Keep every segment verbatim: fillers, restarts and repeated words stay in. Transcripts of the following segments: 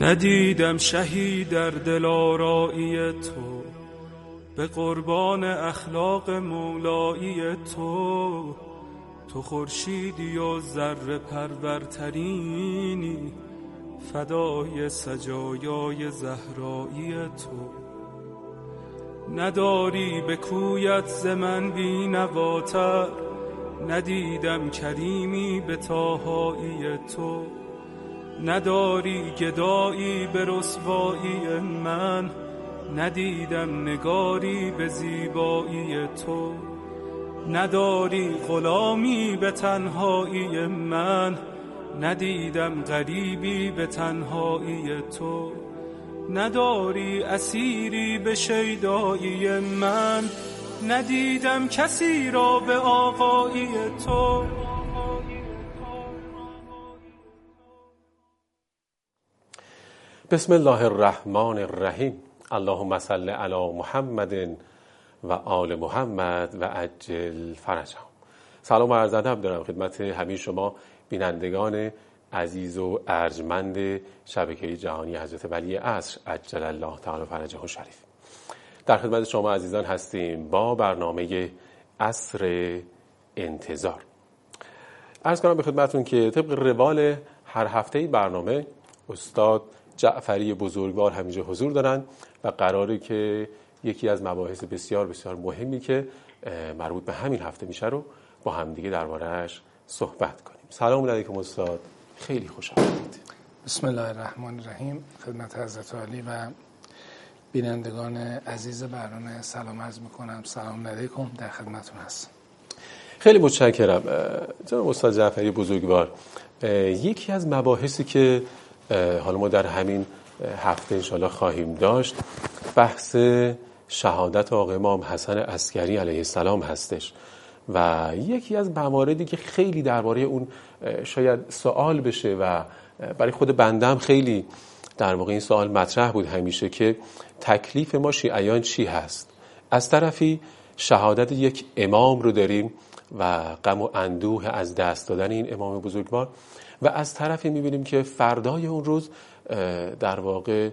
ندیدم شهی در دلارایی تو، به قربان اخلاق مولایی تو. تو خورشیدی و ذره پرورترینی، فدای سجایای زهرایی تو. نداری به کویت ز من بی‌نواتر، ندیدم کریمی به طاهایی تو. نداری گدایی به رسوایی من، ندیدم نگاری به زیبایی تو. نداری غلامی به تنهایی من، ندیدم غریبی به تنهایی تو. نداری اسیری به شیدایی من، ندیدم کسی را به آقایی تو. بسم الله الرحمن الرحیم. اللهم صل علی محمد و آل محمد و عجل فرجهم. سلام و عرض ادب دارم خدمت همه شما بینندگان عزیز و ارجمند شبکه جهانی حضرت ولی عصر عجل الله تعالی فرجه شریف. در خدمت شما عزیزان هستیم با برنامه عصر انتظار. عرض کنم به خدمتون که طبق روال هر هفته برنامه استاد جعفری بزرگوار همینجا حضور دارن و قراره که یکی از مباحث بسیار بسیار مهمی که مربوط به همین هفته میشه رو با همدیگه درباره‌اش صحبت کنیم. سلام علیکم استاد، خیلی خوش آمدید. بسم الله الرحمن الرحیم. خدمت حضرت عالی و بینندگان عزیز برنامه سلام عرض میکنم. سلام علیکم، در خدمتتون هستم. خیلی متشکرم جناب استاد جعفری بزرگوار. یکی از مباحثی که حالا ما در همین هفته انشاءالله خواهیم داشت بحث شهادت آقا امام حسن عسکری علیه السلام هستش و یکی از مواردی که خیلی درباره اون شاید سوال بشه و برای خود بنده هم خیلی در واقع این سوال مطرح بود همیشه که تکلیف ما شیعیان چی هست. از طرفی شهادت یک امام رو داریم و غم و اندوه از دست دادن این امام بزرگوار و از طرفی میبینیم که فردای اون روز در واقع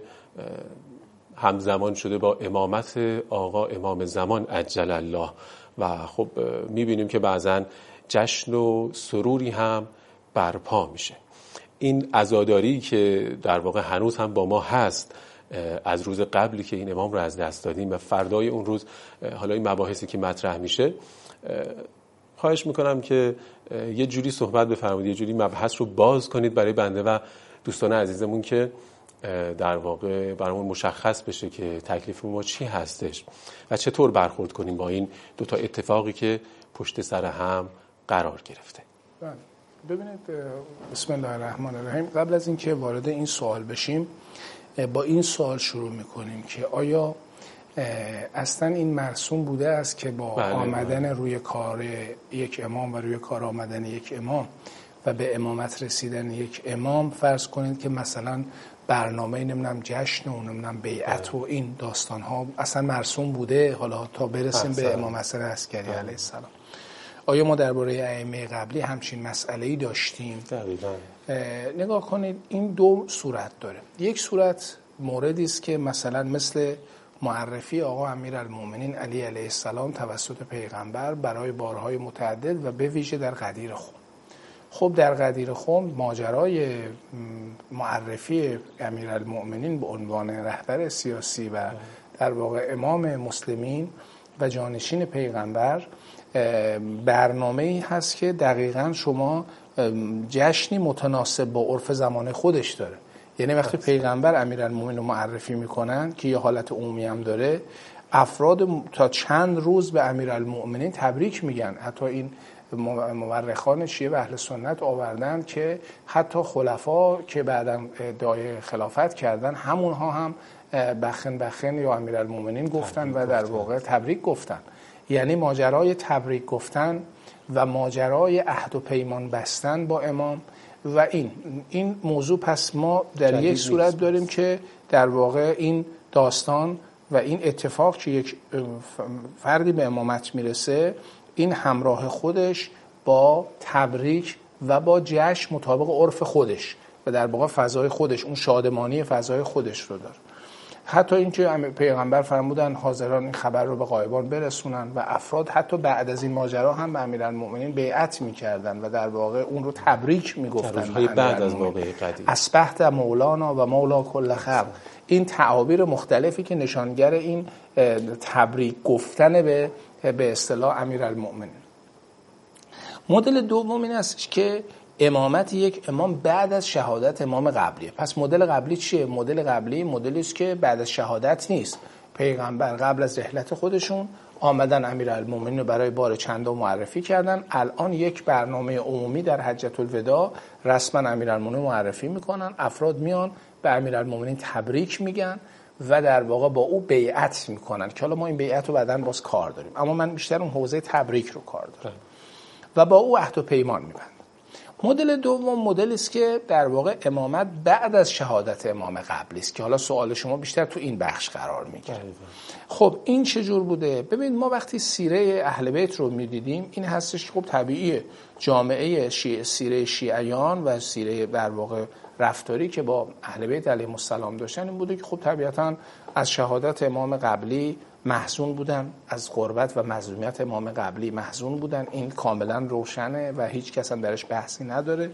همزمان شده با امامت آقا امام زمان عجل الله و خب میبینیم که بعضن جشن و سروری هم برپا میشه. این عزاداری که در واقع هنوز هم با ما هست از روز قبلی که این امام رو از دست دادیم و فردای اون روز حالا این مباحثی که مطرح میشه، خواهش میکنم که یه جوری صحبت بفرمایید، یه جوری مبحث رو باز کنید برای بنده و دوستان عزیزمون که در واقع برامون مشخص بشه که تکلیف ما چی هستش و چطور برخورد کنیم با این دو تا اتفاقی که پشت سر هم قرار گرفته. بله. ببینید، بسم الله الرحمن الرحیم. قبل از اینکه وارد این سوال بشیم با این سوال شروع میکنیم که آیا اصلا این مرسوم بوده است که با بله آمدن بله. روی کار یک امام و روی کار آمدن یک امام و به امامت رسیدن یک امام فرض کنید که مثلا برنامه نمیدونم جشن و نمیدونم بیعت و این داستان ها اصلا مرسوم بوده حالا تا برسیم به امام حسن عسکری علیه السلام. آیا ما درباره ائمه قبلی همچین مسئله‌ای داشتیم؟ دقیقاً. نگاه کنید، این دو صورت داره. یک صورت موردی است که مثلا مثل معرفی آقا امیرالمومنین علی علیه السلام توسط پیغمبر برای بارهای متعدد و به ویژه در غدیر خم. خب در غدیر خم ماجرای معرفی امیرالمومنین به عنوان رهبر سیاسی و در واقع امام مسلمین و جانشین پیغمبر برنامه‌ای هست که دقیقاً شما جشنی متناسب با عرف زمان خودش داره. یعنی وقتی پیغمبر امیرالمومنین رو معرفی میکنن که یه حالت عمومی هم داره، افراد تا چند روز به امیرالمومنین تبریک میگن. حتی این مورخان شیعه و اهل سنت آوردن که حتی خلفا که بعداً ادعای خلافت کردن همونها هم بخن بخن یا امیرالمومنین گفتن و در واقع تبریک گفتن. یعنی ماجرای تبریک گفتن و ماجرای عهد و پیمان بستن با امام و این این موضوع، پس ما در یک صورت داریم که در واقع این داستان و این اتفاق که یک فردی به امامت میرسه، این همراه خودش با تبریک و با جشن مطابق عرف خودش و در واقع فضای خودش، اون شادمانی فضای خودش رو داره. حتی اینکه پیغمبر فرمودن حاضران این خبر رو به غایبان برسونن و افراد حتی بعد از این ماجرا هم به امیرالمؤمنین بیعت میکردن و در واقع اون رو تبریک میگفتن. بعد از واقعه قدیر اصبحت مولانا و مولا کل خلق، این تعابیر مختلفی که نشانگر این تبریک گفتن به به اصطلاح امیرالمؤمنین. مدل دوم این است که امامت یک امام بعد از شهادت امام قبلیه. پس مدل قبلی چیه؟ مدل قبلی مدلی است که بعد از شهادت نیست. پیغمبر قبل از رحلت خودشون آمدن امیرالمؤمنین رو برای بار چندم معرفی کردن. الان یک برنامه عمومی در حجة الوداع رسما امیرالمؤمنین معرفی میکنن، افراد میان به امیرالمؤمنین تبریک میگن و در واقع با او بیعت میکنن که حالا ما این بیعت رو بعداً باز کار داریم، اما من بیشتر اون حوزه تبریک رو کار دارم و با او عهد و پیمان میبندن. مدل دوم مدلی است که در واقع امامت بعد از شهادت امام قبلی است که حالا سوال شما بیشتر تو این بخش قرار میگیره. خب این چه جور بوده؟ ببینید ما وقتی سیره اهل بیت رو میدیدیم این هستش که خب طبیعیه جامعه شیعه، سیره شیعیان و سیره در واقع رفتاری که با اهل بیت علیهم السلام داشتن این بوده که خب طبیعتاً از شهادت امام قبلی محزون بودن، از غربت و مظلومیت امام قبلی محزون بودن. این کاملا روشنه و هیچ کس هم درش بحثی نداره.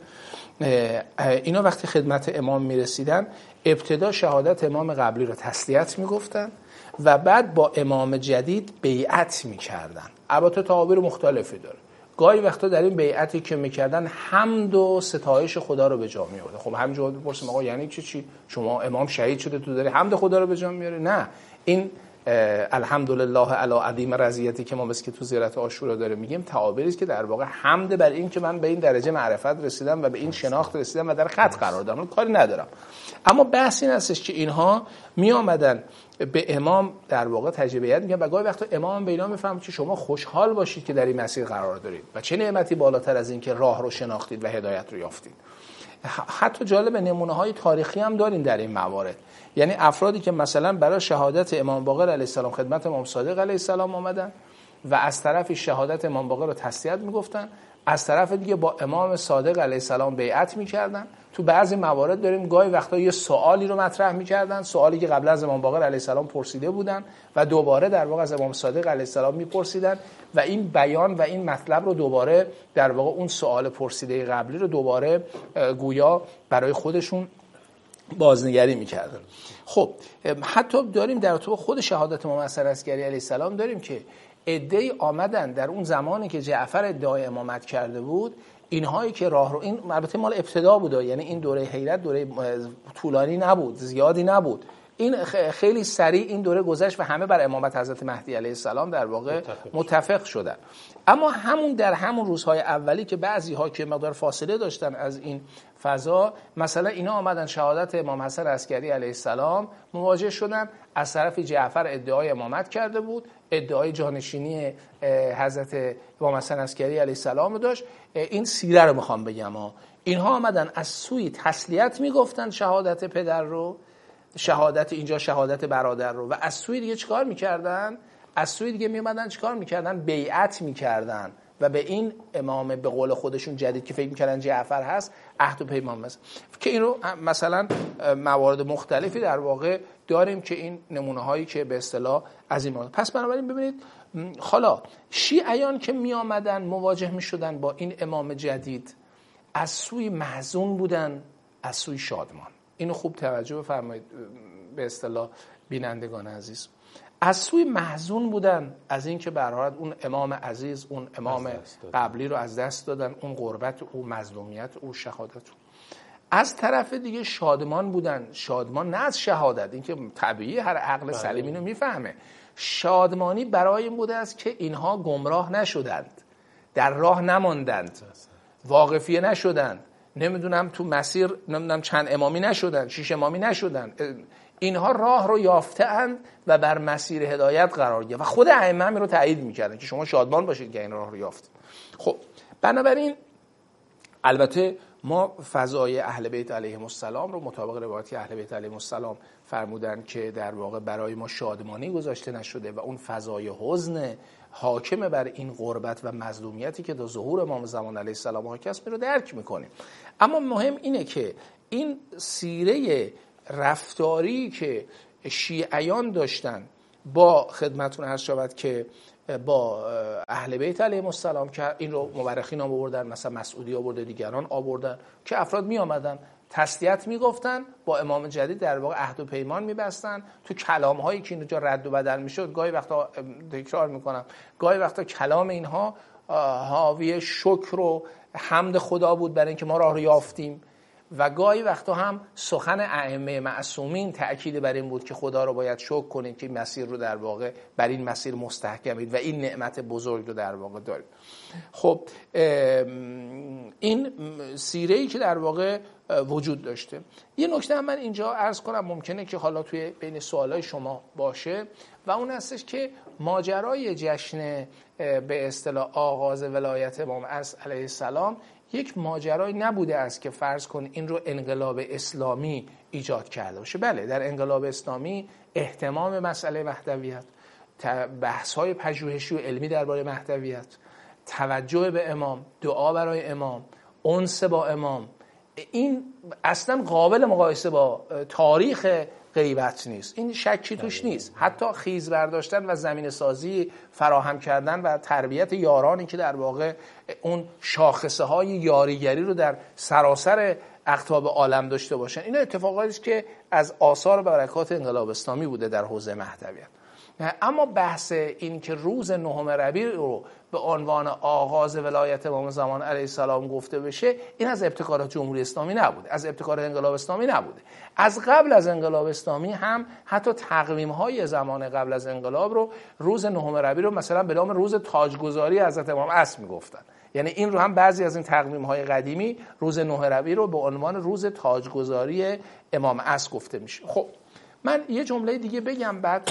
اینا وقتی خدمت امام میرسیدن ابتدا شهادت امام قبلی رو تسلیت میگفتن و بعد با امام جدید بیعت میکردن. البته تعابیر مختلفی داره. گاهی وقتا در این بیعتی که میکردن حمد و ستایش خدا رو به جا میآورد. خب همینجوری بپرسیم آقا یعنی چی چی شما امام شهید شده تو داری حمد خدا رو به جا میاری؟ نه، این الحمدلله علی عظیم رضیتی که ما مثل که تو زیارت عاشورا داره میگیم تعابیری است که در واقع حمد بر این که من به این درجه معرفت رسیدم و به این شناخت رسیدم و در خط قرار دارم، کاری ندارم. اما بحث این هستش که اینها می آمدن به امام در واقع تجربیت میگن و گاهی وقتا امام به اینا میفهمه که شما خوشحال باشید که در این مسیر قرار دارید و چه نعمتی بالاتر از این که راه رو شناختید و هدایت رو یافتید. حتی جالب نمونه‌های تاریخی هم داریم در این موارد. یعنی افرادی که مثلا برای شهادت امام باقر علیه السلام خدمت امام صادق علیه السلام آمدن و از طرفی شهادت امام باقر رو تسلیت میگفتن، از طرف دیگه با امام صادق علیه السلام بیعت میکردن. تو بعضی موارد داریم گاهی وقتا یه سوالی رو مطرح میکردن، سوالی که قبل از امام باقر علیه السلام پرسیده بودن و دوباره در واقع از امام صادق علیه السلام میپرسیدن و این بیان و این مطلب رو دوباره در واقع اون سوال پرسیده قبلی رو دوباره گویا برای خودشون بازنگری میکردن. خب حتی داریم در تو خود شهادت امام حسن عسکری علیه السلام داریم که عده‌ای آمدن در اون زمانی که جعفر ادعای امامت کرده بود، اینهایی که راه رو، این البته مال ابتدا بوده، یعنی این دوره حیرت دوره طولانی نبود، زیادی نبود، این خیلی سریع این دوره گذشت و همه بر امامت حضرت مهدی علیه السلام در واقع متفق, متفق شدن. اما همون در همون روزهای اولی که بعضی ها که مقدار فاصله داشتن از این فضا، مثلا اینا آمدن شهادت امام حسن عسکری علیه السلام مواجه شدن، از طرف جعفر ادعای امامت کرده بود، ادعای جانشینی حضرت امام حسن عسکری علیه السلام رو داشت. این سیره رو میخوام بگم ها. اینها آمدن از سوی تسلیت میگفتن شهادت پدر رو، شهادت اینجا شهادت برادر رو، و از سوی دیگه چیکار میکردن؟ از سوی دیگه میومدن چیکار میکردن؟ بیعت میکردن و به این امام به قول خودشون جدید که فکر میکردن جعفر هست عهد و پیمان است. که این رو مثلا موارد مختلفی در واقع داریم که این نمونه هایی که به اصطلاح از این موارد. پس بنابراین ببینید حالا شیعیان که می آمدن مواجه می شدن با این امام جدید، از سوی محزون بودن، از سوی شادمان. اینو خوب توجه بفرمایید به اصطلاح بینندگان عزیز. از سوی محزون بودن از این که به هر حال اون امام عزیز، اون امام قبلی رو از دست دادن، اون غربت، اون مظلومیت، اون شهادت. از طرف دیگه شادمان بودن، شادمان نه از شهادت، این که طبیعی هر عقل سلیم اینو میفهمه. شادمانی برای این بوده است که اینها گمراه نشدند، در راه نماندند، واقفیه نشدند، نمیدونم تو مسیر نمیدونم چند امامی نشدند، شش امامی نشدند، اینها راه رو یافته‌اند و بر مسیر هدایت قرار گرفتند و خود ائمه هم رو تایید می‌کردن که شما شادمان باشید که این راه رو یافتید. خب بنابراین البته ما فضای اهل بیت علیهم السلام رو مطابق روایات اهل بیت علیهم السلام فرمودن که در واقع برای ما شادمانی گذاشته نشده و اون فضای حزن حاکم بر این غربت و مظلومیتی که در ظهور امام زمان علیه السلام حاکم است رو درک میکنیم. اما مهم اینه که این سیره رفتاری که شیعیان داشتن با خدمتون عرض شود که با اهل بیت علیهم السلام، که این رو مورخین آوردن، مثلا مسعودی آورده، دیگران آوردن، که افراد می آمدن تسلیت می گفتن، با امام جدید در واقع عهد و پیمان می بستن. تو کلام هایی که اینجا رد و بدل می شد، گاهی وقتا تکرار می کنم، گاهی وقتا کلام اینها حاوی شکر و حمد خدا بود برای اینکه ما راه رو یافتیم، و گاهی وقتا هم سخن ائمه معصومین تأکید بر این بود که خدا رو باید شکر کنید که مسیر رو در واقع بر این مسیر مستحکمید و این نعمت بزرگ رو در واقع دارید. خب این سیره‌ای که در واقع وجود داشته. یه نکته هم من اینجا عرض کنم، ممکنه که حالا توی بین سوالای شما باشه، و اون هستش که ماجرای جشن به اصطلاح آغاز ولایت امام عصر علیه السلام یک ماجرایی نبوده است که فرض کن این رو انقلاب اسلامی ایجاد کرده باشه. بله، در انقلاب اسلامی اهتمام مسئله مهدویت، بحث‌های پژوهشی و علمی درباره مهدویت، توجه به امام، دعا برای امام، انس با امام، این اصلا قابل مقایسه با تاریخ غیبت نیست. این شکی توش نیست. حتی خیز برداشتن و زمین سازی فراهم کردن و تربیت یارانی که در واقع اون شاخصه های یاریگری رو در سراسر اقطاب عالم داشته باشن، این اتفاقاتی است که از آثار و برکات انقلاب اسلامی بوده در حوزه مهدویت. اما بحث این که روز نهم ربیع رو به عنوان آغاز ولایت امام زمان علیه السلام گفته بشه، این از ابتکارات جمهوری اسلامی نبوده، از ابتکار انقلاب اسلامی نبوده. از قبل از انقلاب اسلامی هم حتی تقویم‌های زمان قبل از انقلاب رو روز نهم ربیع رو مثلا به نام روز تاجگذاری حضرت امام عصر میگفتن. یعنی این رو هم بعضی از این تقویم‌های قدیمی روز نهم ربیع رو به عنوان روز تاجگذاری امام عصر گفته میشه. خب من یه جمله دیگه بگم، بعد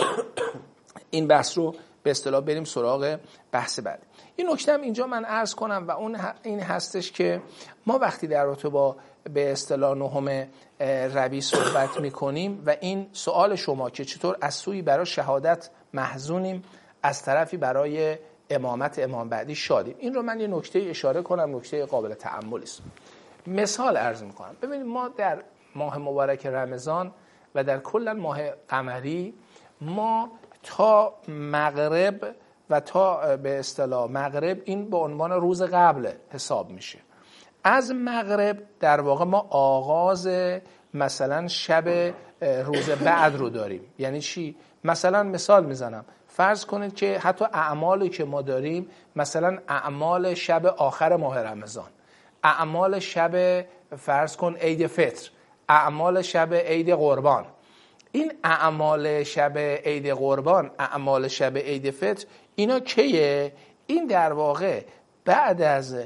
این بحث رو به اصطلاح بریم سراغ بحث بعد. این نکته هم اینجا من عرض کنم و اون این هستش که ما وقتی در رابطه با به اصطلاح نهم ربیع صحبت میکنیم و این سوال شما که چطور از سوی برای شهادت محزونیم، از طرفی برای امامت امام بعدی شادیم، این رو من یه نکته اشاره کنم، نکته قابل تأملی است. مثال عرض میکنم. ببینید ما در ماه مبارک رمضان و در کل ماه قمری ما تا مغرب و تا به اصطلاح مغرب این به عنوان روز قبل حساب میشه. از مغرب در واقع ما آغاز مثلا شب روز بعد رو داریم. یعنی چی؟ مثلا مثال میزنم، فرض کنید که حتی اعمالی که ما داریم، مثلا اعمال شب آخر ماه رمضان، اعمال شب فرض کن عید فطر، اعمال شب عید قربان، این اعمال شب عید قربان، اعمال شب عید فطر، اینا کیه؟ این در واقع بعد از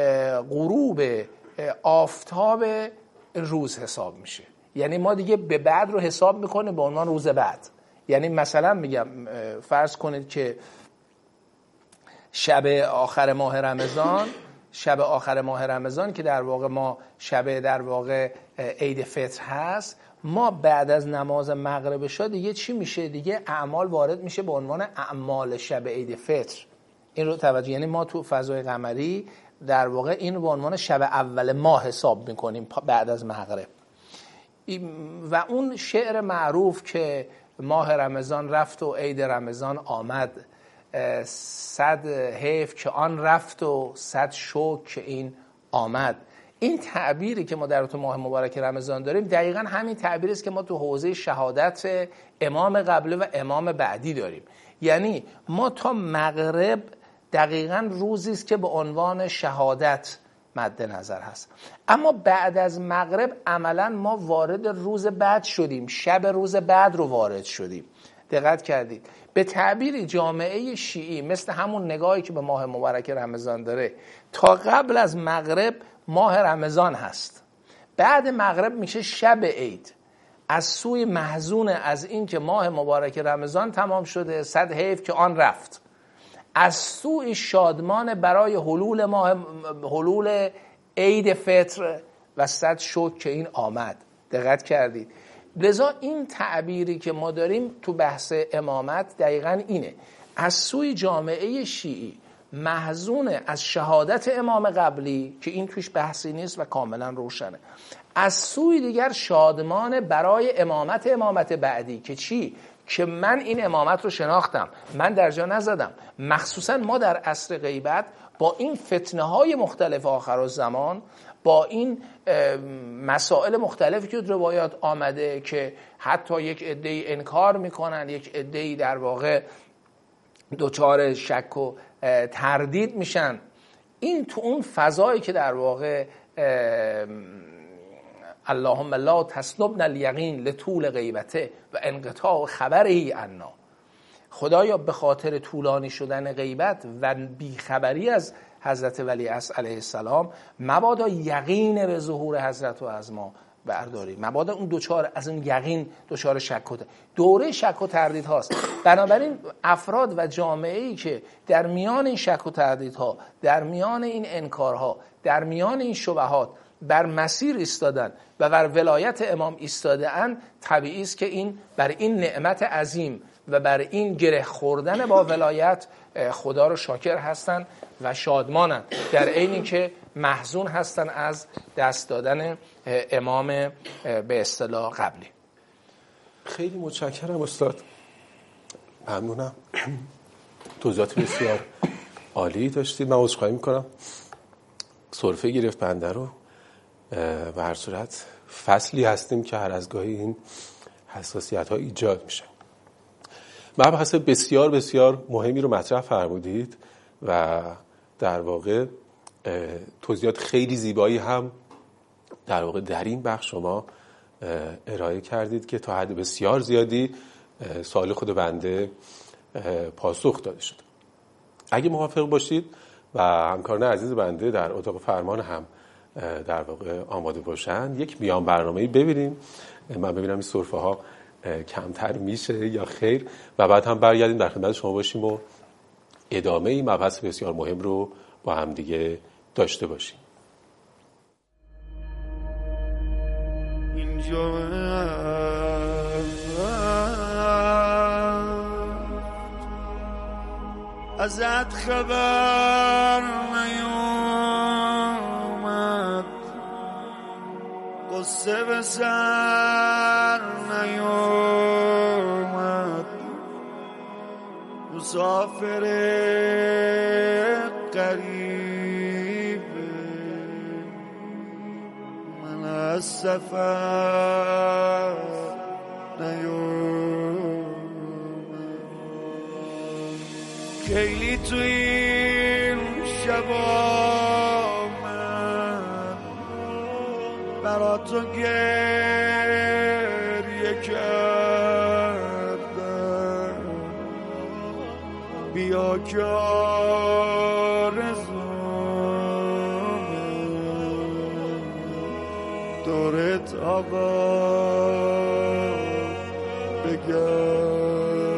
غروب آفتاب روز حساب میشه. یعنی ما دیگه به بعد رو حساب میکنه به عنوان روز بعد. یعنی مثلا میگم فرض کنید که شب آخر ماه رمضان، شب آخر ماه رمضان که در واقع ما شب در واقع عید فطر هست، ما بعد از نماز مغرب شا دیگه چی میشه؟ دیگه اعمال وارد میشه به عنوان اعمال شب عید فطر. این رو توجه، یعنی ما تو فضای قمری در واقع این رو به عنوان شب اول ماه حساب میکنیم بعد از مغرب. و اون شعر معروف که ماه رمضان رفت و عید رمضان آمد، صد حیف که آن رفت و صد شکر که این آمد، این تعبیری که ما در تو ماه مبارک رمضان داریم دقیقاً همین تعبیری است که ما تو حوزه شهادت امام قبلی و امام بعدی داریم. یعنی ما تا مغرب دقیقاً روزی است که به عنوان شهادت مد نظر هست، اما بعد از مغرب عملاً ما وارد روز بعد شدیم، شب روز بعد رو وارد شدیم. دقت کردید؟ به تعبیر جامعه شیعی، مثل همون نگاهی که به ماه مبارک رمضان داره، تا قبل از مغرب ماه رمضان هست، بعد مغرب میشه شب عید. از سوی محزون از این که ماه مبارک رمضان تمام شده، صد حیف که آن رفت، از سوی شادمان برای حلول ماه حلول عید فطر و صد شکر که این آمد. دقت کردید؟ لذا این تعبیری که ما داریم تو بحث امامت دقیقاً اینه. از سوی جامعه شیعی محزونه از شهادت امام قبلی که این توش بحثی نیست و کاملا روشنه، از سوی دیگر شادمان برای امامت امامت بعدی که چی؟ که من این امامت رو شناختم، من در جا نزدم. مخصوصا ما در عصر غیبت با این فتنه های مختلف آخرالزمان، با این مسائل مختلفی که روایات آمده که حتی یک عده‌ای انکار میکنن، یک عده‌ای در واقع دوچار شک و تردید میشن، این تو اون فضایی که در واقع اللهم لا تسلبنا الیقین لطول غیبته و انقطاع خبره عنا، خدایا به خاطر طولانی شدن غیبت و بیخبری از حضرت ولی عصر علیه السلام مبادا یقین به ظهور حضرت و از ما برداری، مبادا اون دوچار از اون یقین دوچار شک و دوره شک و تردید هاست. بنابراین افراد و جامعه‌ای که در میان این شک و تردیدها، در میان این انکارها، در میان این شبهات بر مسیر ایستادن و بر ولایت امام ایستاده اند، طبیعی است که این بر این نعمت عظیم و بر این گره خوردن با ولایت خدا رو شاکر هستند و شادمانند، در عینی که محزون هستند از دست دادن امام به اصطلاح قبلی. خیلی متشکرم استاد، ممنونم، توضیحات بسیار عالی داشتید. من عذرخواهی میکنم سرفه گرفت بنده رو، و هر صورت فصلی هستیم که هر از گاهی این حساسیت ها ایجاد میشه. مبحث بسیار بسیار مهمی رو مطرح فرمودید و در واقع توضیحات خیلی زیبایی هم در واقع در این بخش شما ارائه کردید که تا حد بسیار زیادی سوال خود بنده پاسخ داده شد. اگه موافق باشید و همکاران عزیز بنده در اتاق فرمان هم در واقع آماده باشن، یک میان برنامه‌ای ببینیم، من ببینم این سرفه ها کمتر میشه یا خیر، و بعد هم برگردیم در خدمت شما باشیم و ادامه این مبحث بسیار مهم رو با هم دیگه داشته باشیم. اینجا ازت خبر نیومد، قصه به سر نیومد، مسافر غریب من از سفر نیومد. خیلی تو این شبا من برا تو گریه کردم، بیا که آرزومه دورت آباد بگردم.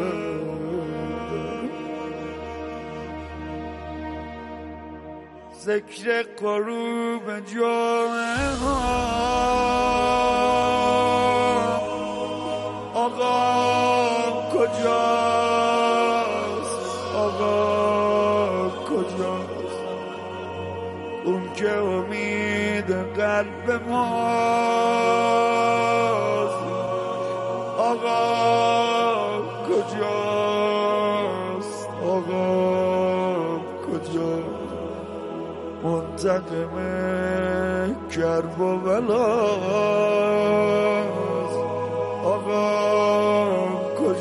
ذکر غروب جمعه ها آقا کجاست، آقا کجاست، اون که امید قلب ماست، آقا کجاست، آقا کجاست، منتقم کرب و بلاست، آقا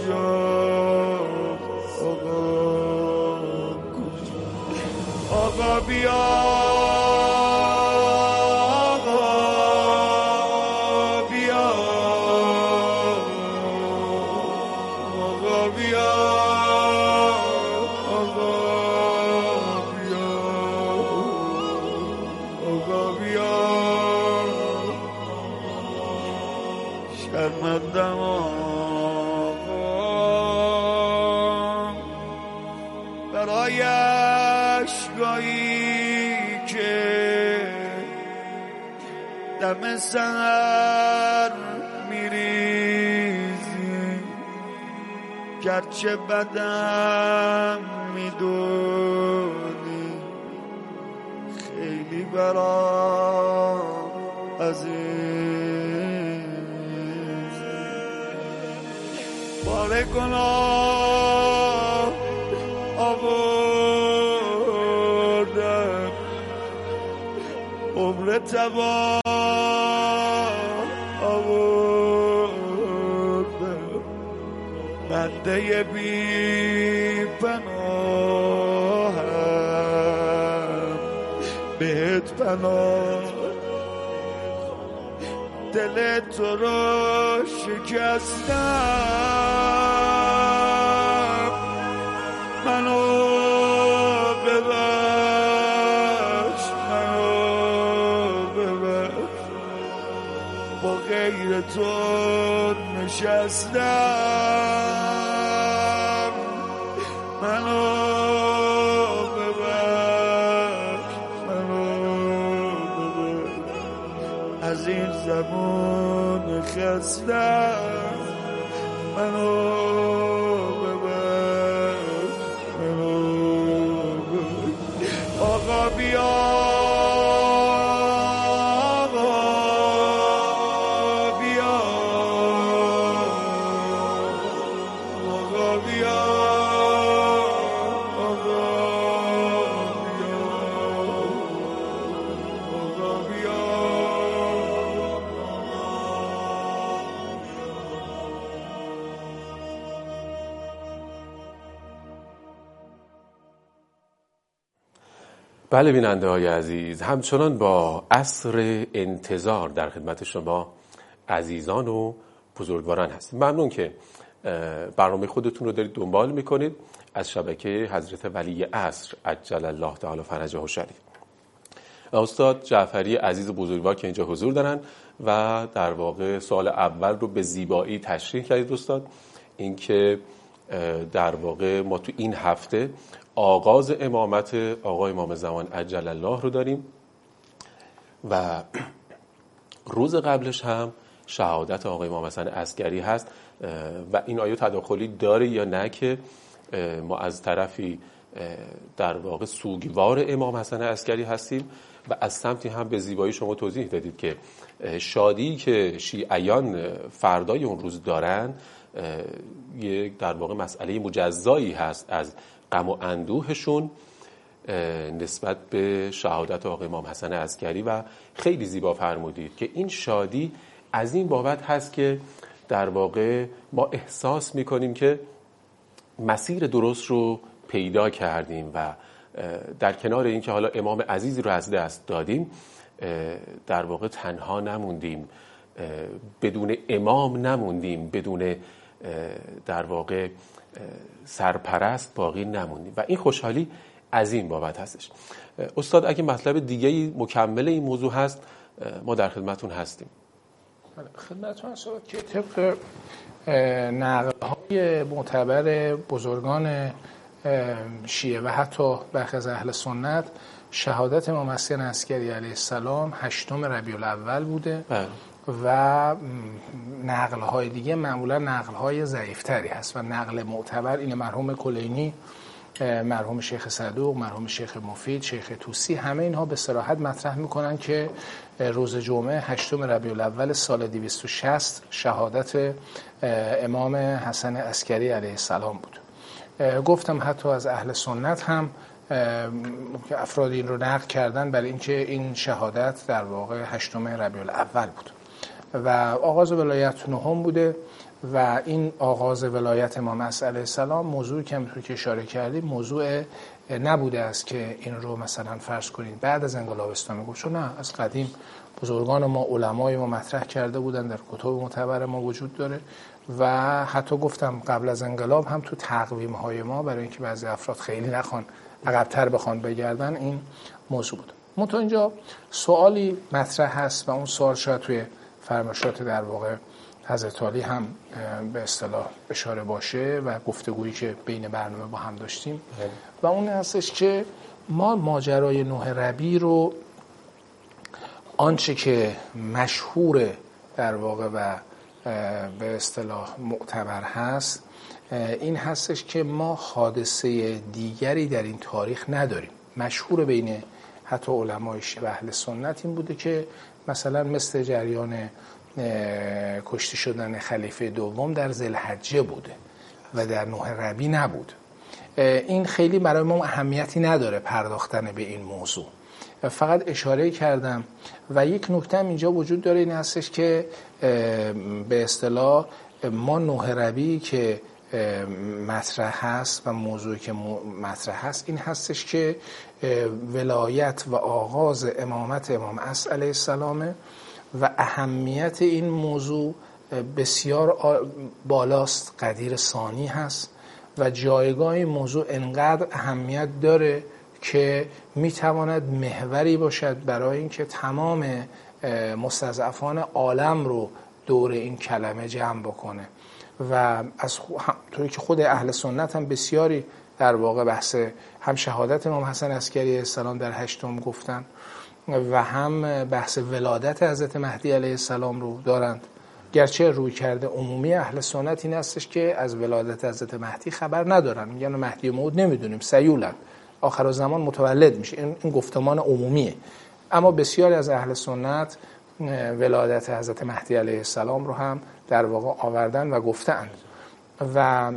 کجاست، آقا کجاست، آقا بیا، آقا بیا، آقا بیا، آقا شرمندم آقا برای اشکایی که دم سحر میریزی، گرچه بدم میدونی خیلی برام عزیز بار گناه آوردم عمر تباه آوردم بنده بی پناهم بهت پناه دل تو رو شکستم منو ببخش منو ببخش با غیر تو نشستم منو ببخش منو ببخش از این زمان خستم منو ببخش منو ببخش آقا بیا بله بیننده های عزیز، همچنان با عصر انتظار در خدمت شما عزیزان و بزرگواران هستیم. ممنون که برنامه خودتون رو دارید دنبال میکنید از شبکه حضرت ولی عصر عجل الله تعالی فرجه الشریف. استاد جعفری عزیز و بزرگوار که اینجا حضور دارن و در واقع سوال اول رو به زیبایی تشریح کردید استاد، اینکه در واقع ما تو این هفته آغاز امامت آقای امام زمان عجل الله رو داریم و روز قبلش هم شهادت آقای امام حسن عسکری هست و این آیه تداخلی داره یا نه که ما از طرفی در واقع سوگوار امام حسن عسکری هستیم و از سمتی هم به زیبایی شما توضیح دادید که شادی که شیعیان فردای اون روز دارن یک در واقع مسئله مجزایی هست از غم و اندوهشون نسبت به شهادت آقای امام حسن عسکری و خیلی زیبا فرمودید که این شادی از این بابت هست که در واقع ما احساس میکنیم که مسیر درست رو پیدا کردیم و در کنار این که حالا امام عزیزی رو از دست دادیم در واقع تنها نموندیم، بدون امام نموندیم، بدون در واقع سرپرست باقی نموندیم و این خوشحالی از این بابت هستش. استاد اگه مطلب دیگه‌ای مکمل این موضوع هست ما در خدمتون هستیم. خدمتون هستم که طبق نقل‌های معتبر بزرگان شیعه و حتی برخی از اهل سنت شهادت امام حسن عسکری علیه السلام هشتم ربیع الاول بوده بله. و نقل‌های دیگه معمولا نقل‌های ضعیف‌تری هست و نقل معتبر این مرحوم کلینی، مرحوم شیخ صدوق، مرحوم شیخ مفید، شیخ طوسی، همه اینها به صراحت مطرح میکنن که روز جمعه هشتم ربیع الاول سال دویست و شصت شهادت امام حسن عسکری علیه السلام بود. گفتم حتی از اهل سنت هم که افراد این رو نقل کردن برای اینکه این شهادت در واقع هشتم ربیع الاول بود و آغاز ولایت نهم بوده و این آغاز ولایت امام حسن علیه السلام موضوعی که همونطور که اشاره کردیم موضوع نبوده است که این رو مثلا فرض کنید بعد از انقلاب اسلامی گفت، نه از قدیم بزرگان ما علمای ما مطرح کرده بودن، در کتب معتبر ما وجود داره و حتی گفتم قبل از انقلاب هم تو تقویم های ما برای اینکه بعضی افراد خیلی نخوان عقب‌تر بخوان بگردن این موضوع بود. منتها اینجا سوالی مطرح هست و اون سوال شاید توی فرمایشات در واقع حضرت علی هم به اصطلاح اشاره باشه و گفتگویی که بین برنامه با هم داشتیم و اون هستش که ما ماجرای نه ربیع رو آنچه که مشهور در واقع و به اصطلاح معتبر هست این هستش که ما حادثه دیگری در این تاریخ نداریم. مشهور بین حتی علمای شیعه و اهل سنت این بوده که مثلا مثل جریان کشته شدن خلیفه دوم در ذوالحجه بوده و در نه ربیع نبود. این خیلی برای ما اهمیتی نداره پرداختن به این موضوع، فقط اشاره کردم. و یک نکته هم اینجا وجود داره، این هستش که به اصطلاح ما نه ربیعی که مطرح هست و موضوعی که مطرح هست این هستش که ولایت و آغاز امامت امام عصر علیه السلام و اهمیت این موضوع بسیار بالاست، قدیر ثانی هست و جایگاه این موضوع انقدر اهمیت داره که میتواند محوری باشد برای اینکه تمام مستضعفان عالم رو دور این کلمه جمع بکنه. و از طوری که خود اهل سنت هم بسیاری در واقع بحث هم شهادت امام حسن عسکری علیه السلام در هشتم گفتن و هم بحث ولادت حضرت مهدی علیه السلام رو دارند، گرچه روی کرده عمومی اهل سنت این هستش که از ولادت حضرت مهدی خبر ندارن، میگن مهدی موعود نمیدونیم، سیولن، آخر زمان متولد میشه. این گفتمان عمومیه. اما بسیاری از اهل سنت ولادت حضرت مهدی علیه السلام رو هم در واقع آوردن و گفتن و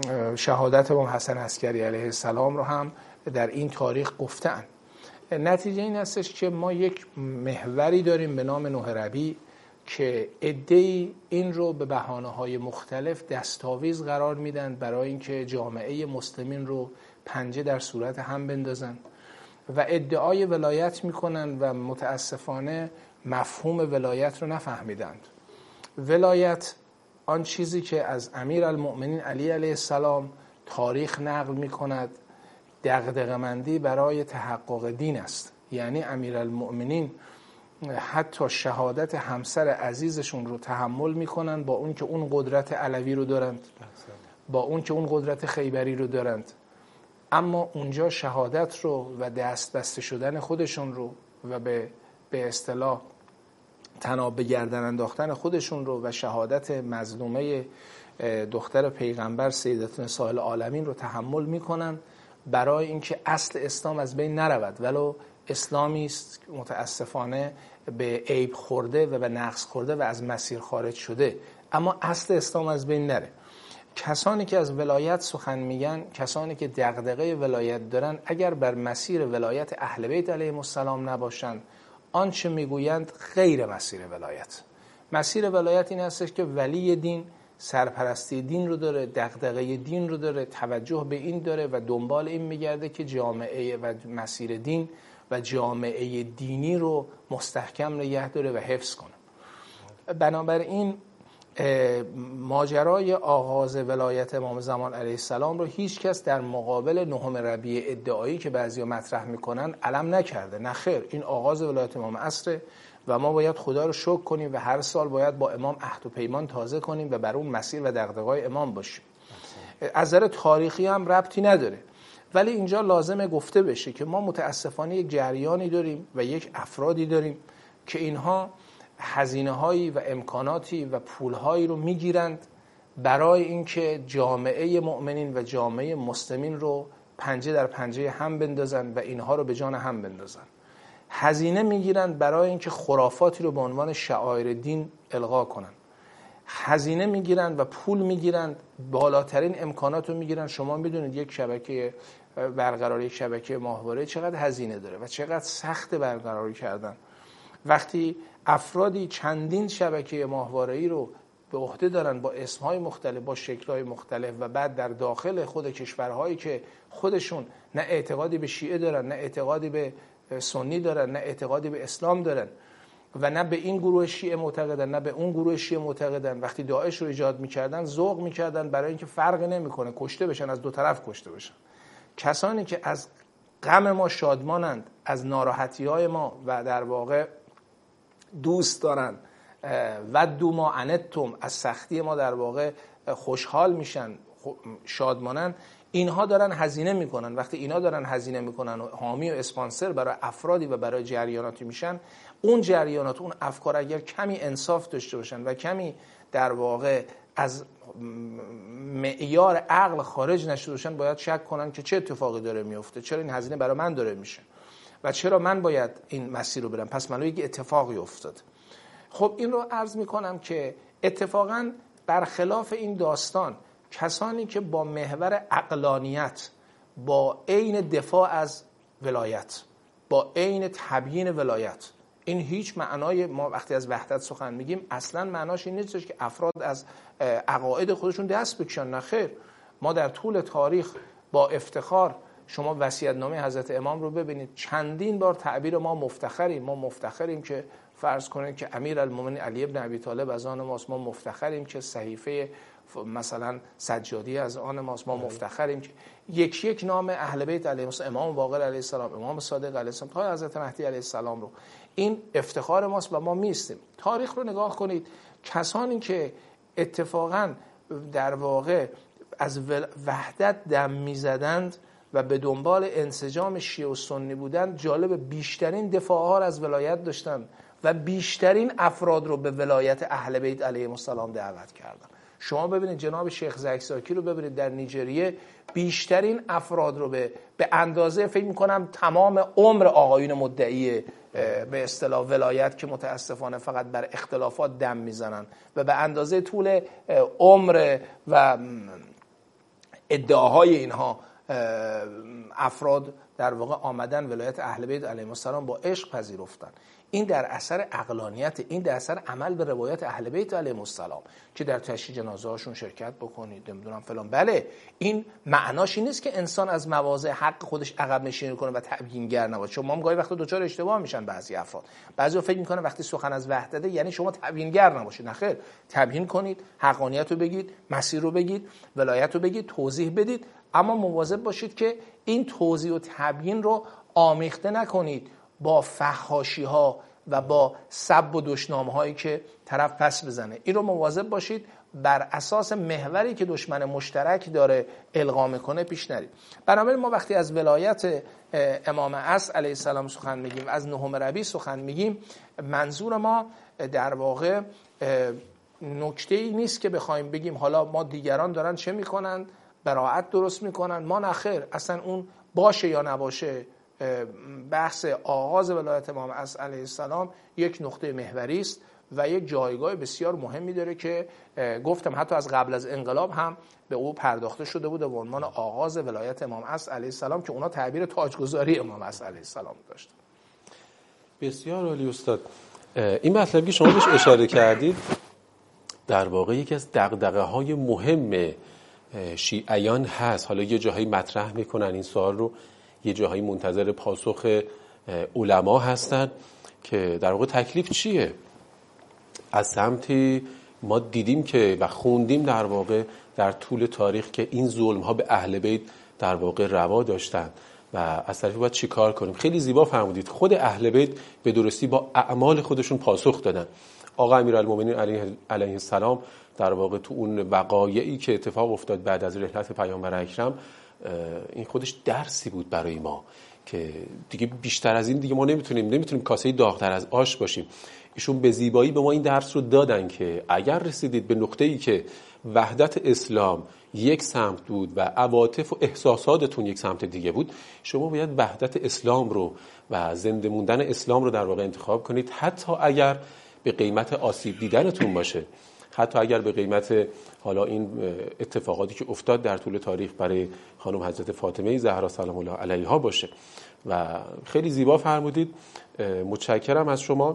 شهادت امام حسن عسکری علیه السلام رو هم در این تاریخ گفتن. نتیجه این هستش که ما یک محوری داریم به نام نه ربیع که عده‌ای این رو به بهانه‌های مختلف دستاویز قرار میدن برای اینکه جامعه مسلمین رو پنجه در صورت هم بندازن و ادعای ولایت میکنن و متاسفانه مفهوم ولایت رو نفهمیدند. ولایت آن چیزی که از امیرالمؤمنین علی علیه السلام تاریخ نقل میکند دغدغه‌مندی برای تحقق دین است. یعنی امیرالمؤمنین حتی شهادت همسر عزیزشون رو تحمل میکنن با اون که اون قدرت علوی رو دارند، با اون که اون قدرت خیبری رو دارند، اما اونجا شهادت رو و دست بسته شدن خودشون رو و به به اصطلاح تناب به گردن انداختن خودشون رو و شهادت مظلومه دختر پیغمبر سیدتون نساء العالمین رو تحمل میکنن برای اینکه اصل اسلام از بین نرود، ولو اسلامی است متاسفانه به عیب خورده و به نقص خورده و از مسیر خارج شده، اما اصل اسلام از بین نره. کسانی که از ولایت سخن میگن، کسانی که دغدغه ولایت دارن، اگر بر مسیر ولایت اهل بیت علیهم السلام نباشند، آنچه میگویند غیر مسیر ولایت. مسیر ولایت این هستش که ولی دین سرپرستی دین رو داره، دغدغه دین رو داره، توجه به این داره و دنبال این میگرده که جامعه و مسیر دین و جامعه دینی رو مستحکم نگه داره و حفظ کنه. بنابراین ماجرای آغاز ولایت امام زمان علیه السلام رو هیچ کس در مقابل نهم ربیع ادعایی که بعضیا مطرح میکنن علم نکرده. نه خیر، این آغاز ولایت امام عصره و ما باید خدا رو شکر کنیم و هر سال باید با امام عهد و پیمان تازه کنیم و بر اون مسیر و دغدغه‌های امام باشیم. از نظر تاریخی هم ربطی نداره، ولی اینجا لازمه گفته بشه که ما متاسفانه یک جریانی داریم و یک افرادی داریم که اینها هزینه‌هایی و امکاناتی و پول‌هایی رو میگیرند برای اینکه جامعه مؤمنین و جامعه مسلمین رو پنجه در پنجه هم بندازن و اینها رو به جان هم بندازن. هزینه میگیرند برای اینکه خرافاتی رو به عنوان شعائر دین القا کنن. هزینه میگیرند و پول میگیرند، بالاترین امکانات رو میگیرند. شما میدونید یک شبکه برقراری یک شبکه ماهواره چقدر هزینه داره و چقدر سخت برقراری کردن. وقتی افرادی چندین شبکه ماهواره‌ای رو به عهده دارن با اسمهای مختلف، با شکل‌های مختلف و بعد در داخل خود کشورهایی که خودشون نه اعتقادی به شیعه دارن، نه اعتقادی به سنی دارن، نه اعتقادی به اسلام دارن و نه به این گروه شیعه معتقدن نه به اون گروه شیعه معتقدن، وقتی داعش رو ایجاد می‌کردن ذوق می‌کردن برای اینکه فرقی نمی‌کنه کشته بشن، از دو طرف کشته بشن. کسانی که از غم ما شادمانند، از ناراحتی‌های ما و در واقع دوست دارن و دو ما عنتم، از سختی ما در واقع خوشحال میشن، شادمانن، اینها دارن هزینه میکنن. وقتی اینا دارن هزینه میکنن و حامی و اسپانسر برای افرادی و برای جریاناتی میشن، اون جریانات، اون افکار اگر کمی انصاف داشته باشن و کمی در واقع از معیار عقل خارج نشده باشن باید شک کنن که چه اتفاقی داره میفته، چرا این هزینه برای من داره میشه و چرا من باید این مسیر رو برم، پس معلومه یک اتفاقی افتاد. خب این رو عرض میکنم که اتفاقا برخلاف این داستان کسانی که با محور عقلانیت، با عین دفاع از ولایت، با عین تبیین ولایت، این هیچ معنای، ما وقتی از وحدت سخن میگیم اصلا معناش این نیستش که افراد از عقاید خودشون دست بکشن، نه خیر. ما در طول تاریخ با افتخار، شما وصیت‌نامه حضرت امام رو ببینید، چندین بار تعبیر ما مفتخریم، ما مفتخریم که فرض کنید که امیرالمومنین علی ابن ابی طالب از آن ماست، ما مفتخریم که صحیفه مثلا سجادی از آن ماست، ما مفتخریم که یک یک نام اهل بیت علیهم السلام، امام باقر علیه السلام، امام صادق علیه السلام تا حضرت مهدی علیه السلام رو، این افتخار ماست و ما میستیم. تاریخ رو نگاه کنید، کسانی که اتفاقا در واقع از وحدت دم میزدند و به دنبال انسجام شیعه و سنی بودند، جالب بیشترین دفاعها از ولایت داشتند و بیشترین افراد رو به ولایت اهل بیت علیهم السلام دعوت کردند. شما ببینید جناب شیخ زکزاکی رو ببینید در نیجریه، بیشترین افراد رو به به اندازه فکر می‌کنم تمام عمر آقایون مدعی به اصطلاح ولایت که متاسفانه فقط بر اختلافات دم میزنن و به اندازه طول عمر و ادعاهای اینها افراد در واقع آمدن ولایت اهل بیت علیهم السلام با عشق پذیرفتن. این در اثر عقلانیت، این در اثر عمل به روایت اهل بیت علیهم السلام که در تشییع جنازه هاشون شرکت بکنید، نمیدونم فلان. بله، این معناش این نیست که انسان از مواضع حق خودش عقب نشینی کنه و تبیینگر نباشه. شما هم گاهی وقتا دچار اشتباه میشن بعضی افراد، بعضیا فکر میکنن وقتی سخن از وحدت یعنی شما تبیینگر نباشید. نه خیر، تبیین کنید، حقانیت رو بگید، مسیر رو بگید، ولایت رو بگید، توضیح بدید، اما مواظب باشید که این توضیح و تبیین رو آمیخته نکنید با فحاشی ها و با سب و دشنام هایی که طرف پس بزنه. این رو مواظب باشید بر اساس محوری که دشمن مشترک داره القا میکنه پیش نرید. بنابراین ما وقتی از ولایت امام عصر علیه السلام سخن میگیم، از نهم ربیع سخن میگیم، منظور ما در واقع نکته ای نیست که بخوایم بگیم حالا ما دیگران دارن چه میکنن، براعت درست میکنن، ما نخیر، اصلا اون باشه یا نباشه، بحث آغاز ولایت امام عصر علیه السلام یک نقطه محوری است و یک جایگاه بسیار مهمی داره که گفتم حتی از قبل از انقلاب هم به او پرداخته شده بود به عنوان آغاز ولایت امام عصر علیه السلام که اونا تعبیر تاجگذاری امام عصر علیه السلام داشت. بسیار عالی استاد. این مطلبی که شما بهش اشاره کردید در واقع یکی از دغدغه‌های مهم شیعیان هست. حالا یه جاهایی مطرح میکنن این سوال رو، یه جاهایی منتظر پاسخ علما هستن که در واقع تکلیف چیه. از سمتی ما دیدیم که و خوندیم در واقع در طول تاریخ که این ظلم ها به اهل بیت در واقع روا داشتن و از طرفی باید چی کار کنیم. خیلی زیبا فرمودید، خود اهل بیت به درستی با اعمال خودشون پاسخ دادن. آقا امیرالمومنین علیه علیه السلام در واقع تو اون وقایعی که اتفاق افتاد بعد از رحلت پیامبر اکرم، این خودش درسی بود برای ما که دیگه بیشتر از این دیگه ما نمیتونیم نمیتونیم کاسه داغ‌تر از آش باشیم. ایشون به زیبایی به ما این درس رو دادن که اگر رسیدید به نقطه‌ای که وحدت اسلام یک سمت بود و عواطف و احساساتتون یک سمت دیگه بود، شما باید وحدت اسلام رو و زنده موندن اسلام رو در واقع انتخاب کنید، حتی اگر به قیمت آسیب دیدنتون باشه، حتی اگر به قیمت حالا این اتفاقاتی که افتاد در طول تاریخ برای خانم حضرت فاطمه زهرا سلام الله علیها باشه. و خیلی زیبا فرمودید، متشکرم از شما.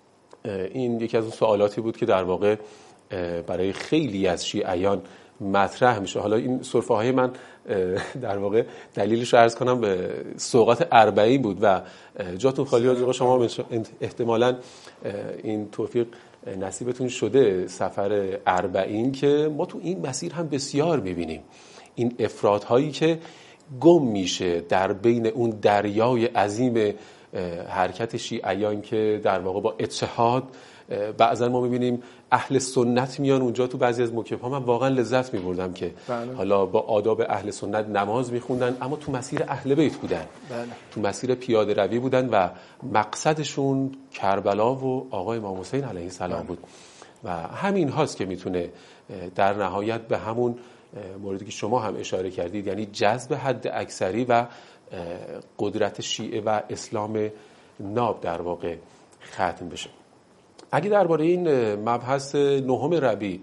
این یکی از اون سوالاتی بود که در واقع برای خیلی از شیعیان مطرح میشه. حالا این سرفه های من در واقع دلیلش رو عرض کنم به سوغات اربعین بود و جاتون خالی آقا، شما احتمالاً این توفیق نصیبتون شده سفر اربعین که ما تو این مسیر هم بسیار میبینیم این افرادهایی که گم میشه در بین اون دریای عظیم حرکت شیعیان که در واقع با اتحاد بعضا ما میبینیم اهل سنت میان اونجا. تو بعضی از موکب‌ها من واقعا لذت میبردم که بله. حالا با آداب اهل سنت نماز میخوندن اما تو مسیر اهل بیت بودن، بله. تو مسیر پیاده روی بودن و مقصدشون کربلا و آقای امام حسین علیه السلام بله. بود و همین هاست که میتونه در نهایت به همون موردی که شما هم اشاره کردید، یعنی جذب حد اکثری و قدرت شیعه و اسلام ناب در واقع ختم بشه. اگه درباره این مبحث نهم ربیع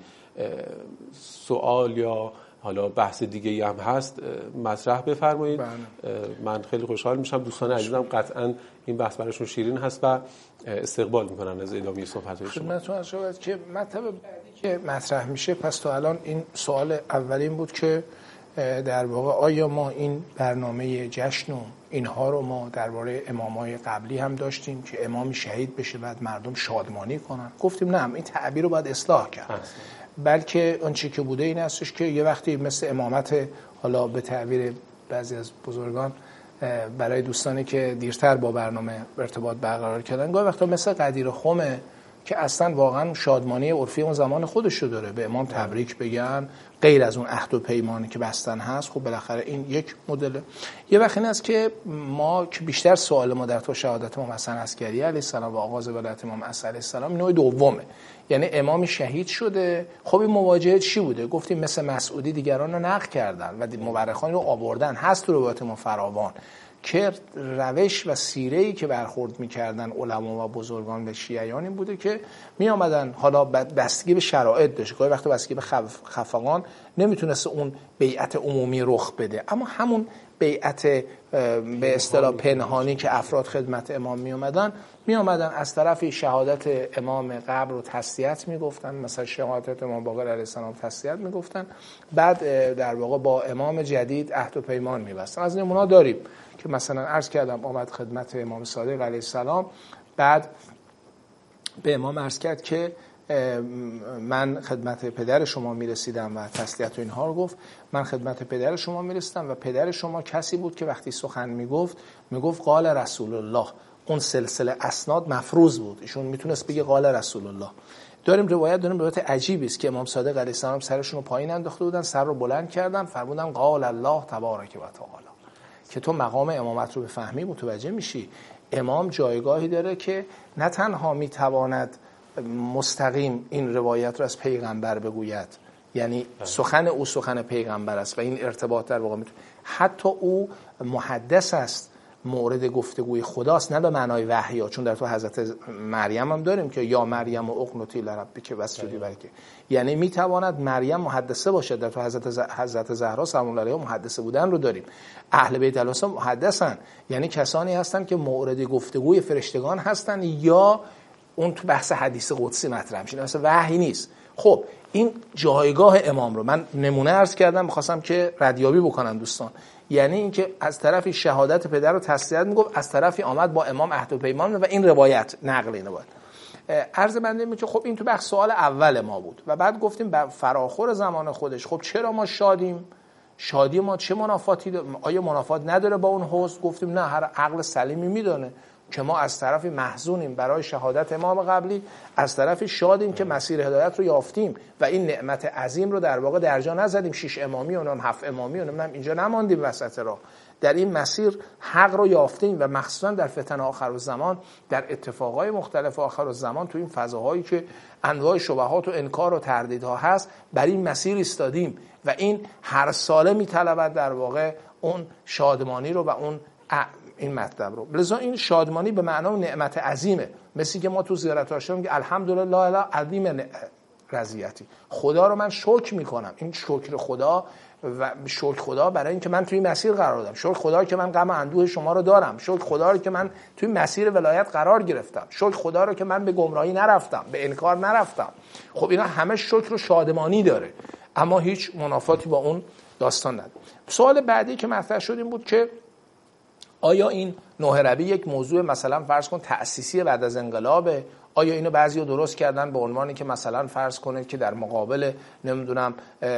سوال یا حالا بحث دیگه ای هم هست مطرح بفرمایید. من خیلی خوشحال میشم. دوستان عزیزم قطعا این بحث براشون شیرین هست و استقبال میکنن از ادامه صحبت‌های شما. خدمتتون عرض شود که مطلب بعدی که مطرح میشه، پس تا الان این سوال اولین بود که در واقع آیا ما این برنامه جشن و اینها رو ما درباره امامای قبلی هم داشتیم که امامی شهید بشه بعد مردم شادمانی کنن؟ گفتیم نه، این تعبیر رو باید اصلاح کرد. هست. بلکه اون چیزی که بوده این هستش که یه وقتی مثل امامت، حالا به تعبیر بعضی از بزرگان برای دوستانی که دیرتر با برنامه ارتباط برقرار کردن، گاهی وقتا مثل قدیر خمه که اصلا واقعا شادمانی عرفی اون زمان خودش رو داره، به امام تبریک بگن غیر از اون عهد و پیمانی که بستن هست. خب بالاخره این یک مدل. یه وقت این است که ما که بیشتر سوال ما در تو شهادت امام حسن عسکری علیه السلام و آغاز ولایت امام عصر علیه السلام نوع دومه، یعنی امامی شهید شده. خب این مواجهه چی بوده؟ گفتیم مثل مسعودی دیگران رو نقد کردن و مورخان رو آوردن، هست تو روایت ما فراوان که روش و سیره‌ای که برخورد می‌کردن علما و بزرگان و شیعیان این بوده که می آمدن، حالا بستگی به شرایط داشت، گاهی وقتا بستگی به خفقان نمیتونست اون بیعت عمومی رخ بده، اما همون بیعت به اصطلاح پنهانی که افراد خدمت امام می آمدن می آمدن از طرفی شهادت امام قبر رو تسلیت می گفتن، مثلا شهادت امام باقر علیه السلام تسلیت می گفتن، بعد در واقع با امام جدید عهد و پیمان می بستن. از نمونه داریم که مثلا عرض کردم آمد خدمت امام صادق علیه السلام، بعد به امام عرض کرد که من خدمت پدر شما میرسیدم و تسلیت و اینها رو گفت. من خدمت پدر شما میرسیدم و پدر شما کسی بود که وقتی سخن میگفت میگفت قال رسول الله، اون سلسله اسناد مفروض بود، ایشون میتونست بگه قال رسول الله. داریم روایت داریم روایت عجیبی است که امام صادق علیه السلام سرشون رو پایین انداخته بودن، سر رو بلند کردن، فرمودن قال الله تبارک و تعالی، که تو مقام امامت رو بفهمی متوجه میشی. امام جایگاهی داره که نه تنها میتواند مستقیم این روایت رو از پیغمبر بگوید، یعنی سخن او سخن پیغمبر است و این ارتباط در واقع میتونه، حتی او محدث است، مورد گفتگوی خداست، نه به معنای وحی، چون در تو حضرت مریم هم داریم که یا مریم و اقنتی لربک واسجدی برکه، یعنی میتواند مریم محدثه باشد. در تو حضرت حضرت زهرا سلام الله علیها محدثه بودن رو داریم. اهل بیت الحسن محدثن، یعنی کسانی هستند که مورد گفتگوی فرشتگان هستند یا اون تو بحث حدیث قدسی مطرح میشه، مثلا وحی نیست. خب این جایگاه امام رو من نمونه عرض کردم، می‌خواستم که ردیابی بکنن دوستان، یعنی اینکه از طرفی شهادت پدر رو تسلیت میگفت، از طرفی آمد با امام عهد و پیمان و این روایت نقل اینه بود. عرض بنده می که خب این تو بخش سوال اول ما بود و بعد گفتیم به فراخور زمان خودش خب چرا ما شادیم؟ شادی ما چه منافاتی داره؟ آیا منافات نداره با اون حوض؟ گفتیم نه، هر عقل سلیمی میدونه که ما از طرفی محزونیم برای شهادت امام قبلی، از طرفی شادیم که مسیر هدایت رو یافتیم و این نعمت عظیم رو در واقع درجا نزدیم، شش امامی اونم هفت امامی اونم اینجا نماندیم وسط راه، در این مسیر حق رو یافتیم و مخصوصا در فتن آخرالزمان، در اتفاقای مختلف آخرالزمان، تو این فضاهایی که انواع شبهات و انکار و تردیدها هست، بر این مسیر ایستادیم و این هر ساله میطلبد در واقع اون شادمانی رو و اون این مطلب رو. لذا این شادمانی به معنای نعمت عظیمه، مثل که ما تو زیارت عاشقان میگه الحمدلله الی عظیم رضیتی، خدا رو من شکر میکنم. این شکر خدا و شکر خدا برای اینکه من توی مسیر قرار دادم، شکر خدا که من غم اندوه شما رو دارم، شکر خدا رو که من توی مسیر ولایت قرار گرفتم، شکر خدا رو که من به گمراهی نرفتم، به انکار نرفتم. خب اینا همه شکر و شادمانی داره، اما هیچ منافاتی با اون داستان نداره. سوال بعدی که مطرح شد این بود که آیا این نه ربیع یک موضوع مثلا فرض کن تأسیسی بعد از انقلابه؟ آیا اینو بعضیا درست کردن به عنوانی که مثلا فرض کنه که در مقابل نمیدونم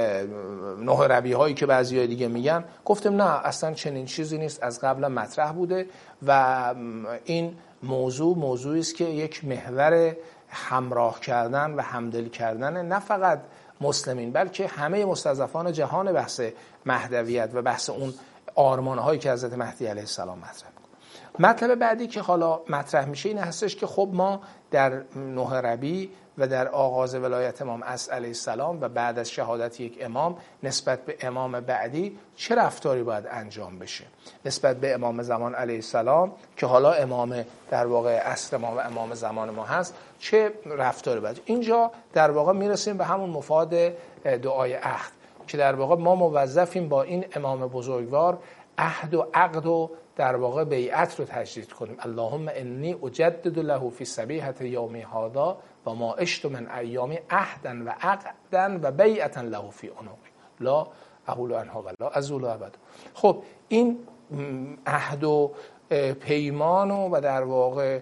نه ربیع هایی که بعضیا دیگه میگن؟ گفتم نه، اصلا چنین چیزی نیست، از قبل مطرح بوده و این موضوع موضوعی است که یک محور همراه کردن و همدل کردن نه فقط مسلمین بلکه همه مستضعفان جهان بحث مهدویت و بحث اون آرمان‌هایی که حضرت مهدی علیه السلام مطرح می‌کنه. مطلب بعدی که حالا مطرح میشه این هستش که خب ما در نه ربیع و در آغاز ولایت امام عصر علیه السلام و بعد از شهادت یک امام نسبت به امام بعدی چه رفتاری باید انجام بشه، نسبت به امام زمان علیه السلام که حالا امام در واقع عصر ما و امام زمان ما هست چه رفتاری باید. اینجا در واقع میرسیم به همون مفاد دعای عهد که در واقع ما موظفیم با این امام بزرگوار عهد و عقد و در واقع بیعت رو تجدید کنیم. اللهم انی اجدد له فی صبیحة یومی هذا و ما عشت من ایامی عهدا و عقدا و بیعتا له فی عنقی لا اقول عنها و لا ازول ابدا. خب این عهد و پیمان و در واقع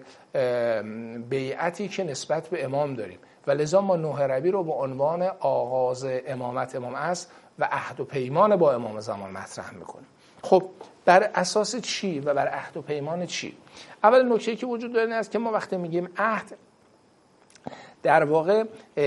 بیعتی که نسبت به امام داریم و لذا ما نوح ربی رو به عنوان آغاز امامت امام عصر و عهد و پیمان با امام زمان مطرح میکنیم. خب بر اساس چی و بر عهد و پیمان چی؟ اول نکته‌ای که وجود داره این است که ما وقتی میگیم عهد در واقع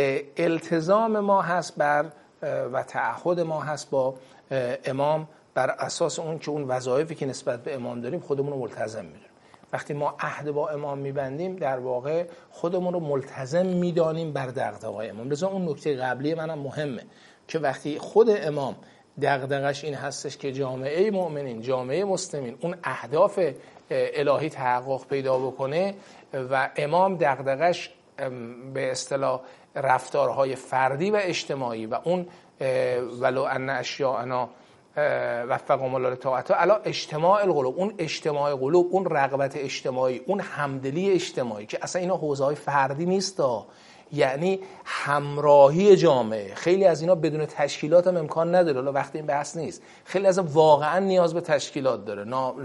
التزام ما هست بر و تعهد ما هست با امام بر اساس اون که اون وظایفی که نسبت به امام داریم خودمون رو ملتزم میدونیم. وقتی ما عهد با امام میبندیم در واقع خودمون رو ملتزم میدانیم بر دغدغه‌های امام. لذا اون نکته قبلی منم مهمه که وقتی خود امام دغدغش این هستش که جامعه مؤمنین، جامعه مسلمین اون اهداف الهی تحقق پیدا بکنه و امام دغدغش به اصطلاح رفتارهای فردی و اجتماعی و اون ولو ان اشیاءنا وفقهم الله لطاعته علی اجتماع القلوب، اون اجتماع قلوب، اون رغبت اجتماعی، اون همدلی اجتماعی که اصلا اینا حوزه‌های فردی نیست، یعنی همراهی جامعه. خیلی از اینا بدون تشکیلات هم امکان نداره. حالا وقتی این بحث نیست. خیلی از واقعا نیاز به تشکیلات داره،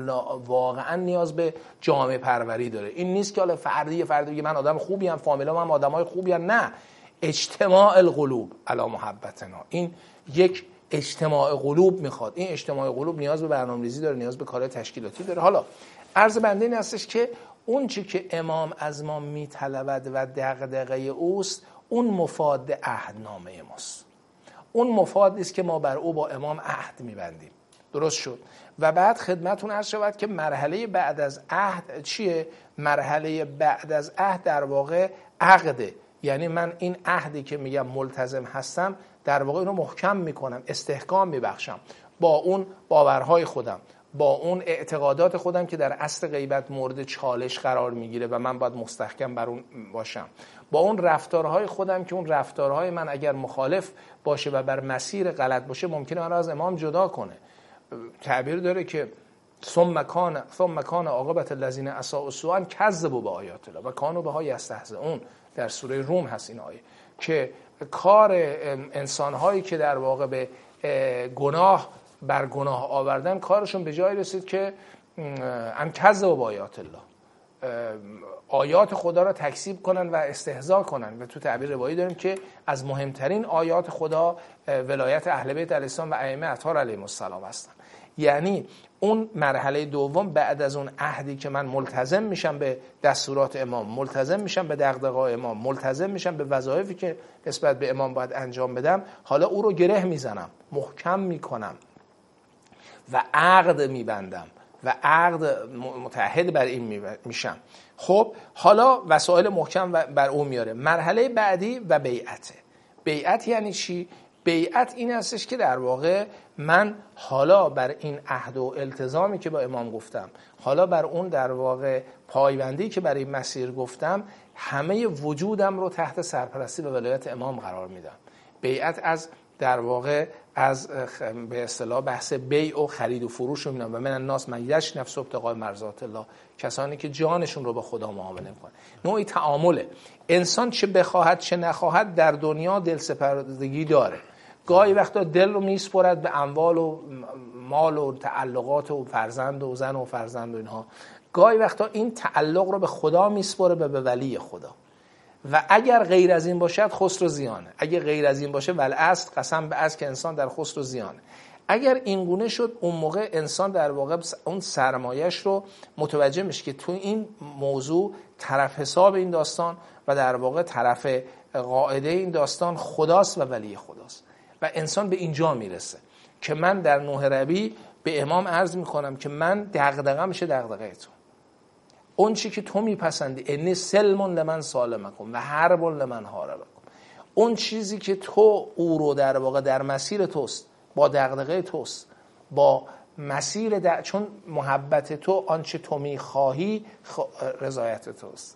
واقعا نیاز به جامعه پروری داره. این نیست که حالا فردی فردی بگه من آدم خوبی ام، فامیلام هم آدمای خوبی ام. نه، اجتماع القلوب علی محبتنا، این یک اجتماع قلوب میخواد. این اجتماع قلوب نیاز به برنامه‌ریزی داره، نیاز به کار تشکیلاتی داره. حالا عرض بنده این هستش که اون چی که امام از ما میطلبد و دغدغه اوست اون مفاد عهدنامه ماست. اون مفاد است که ما بر او با امام عهد میبندیم. درست شد؟ و بعد خدمتون عرض شود که مرحله بعد از عهد چیه؟ مرحله بعد از عهد در واقع عقده. یعنی من این عهدی که میگم ملتزم هستم در واقع اینو محکم میکنم، استحکام میبخشم با اون باورهای خودم، با اون اعتقادات خودم که در اصل غیبت مورد چالش قرار میگیره و من باید مستحکم بر اون باشم، با اون رفتارهای خودم که اون رفتارهای من اگر مخالف باشه و بر مسیر غلط باشه ممکنه من را از امام جدا کنه. تعبیر داره که ثم کان ثم کان عاقبت الذین اساءوا السوء کذبوا بآیات الله و کانوا بها یستهزئون. در سوره روم هست این آیه که کار انسان‌هایی که در واقع به گناه بر گناه آوردن کارشون به جای رسید که ان کذبوا بآیات الله، آیات خدا را تکذیب کنن و استهزا کنن. و تو تعبیر روایی داریم که از مهمترین آیات خدا ولایت اهل بیت علیه السلام و ائمه اطهار علیهم السلام هستن. یعنی اون مرحله دوم بعد از اون عهدی که من ملتزم میشم به دستورات امام، ملتزم میشم به دغدغه‌های امام، ملتزم میشم به وظایفی که نسبت به امام باید انجام بدم، حالا او رو گره میزنم، محکم میکنم و عقد میبندم و عقد متعهد بر این میشم. خب حالا وسایل محکم بر او میاره. مرحله بعدی و بیعته. بیعت یعنی چی؟ بیعت این هستش که در واقع من حالا بر این عهد و التزامی که با امام گفتم، حالا بر اون در واقع پایبندی که برای مسیر گفتم، همه وجودم رو تحت سرپرستی و ولایت امام قرار میدم. بیعت از در واقع از به اصطلاح بحث بیع و خرید و فروش رو میدونم و من الناس من یش نفس ابتغاء مرضات الله، کسانی که جانشون رو با خدا معامله میکنن. نوعی تعامله. انسان چه بخواهد چه نخواهد در دنیا دل سپردگی داره. گاهی وقتا دل رو میسپرد به اموال و مال و تعلقات و فرزند و زن و فرزند و اینها. گاهی وقتا این تعلق رو به خدا میسپره و به ولی خدا. و اگر غیر از این باشد خسر و زیانه. اگر غیر از این باشه والعصر قسم به عصر که انسان در خسر و زیانه. اگر این گونه شد اون موقع انسان در واقع اون سرمایش رو متوجه میشه که تو این موضوع طرف حساب این داستان و در واقع طرف قاعده این داستان خداست و ولی خداست. و انسان به اینجا میرسه که من در نوح ربی به امام عرض میکنم که من دغدغه‌ام میشه دغدغه تو. اون چی که تو میپسندی، انی سلم لمن سالمکم و حرب لمن حاربکم، اون چیزی که تو او رو در واقع در مسیر توست، با دغدغه توست، با مسیر در... چون محبت تو آنچه تو میخواهی خ... رضایت توست.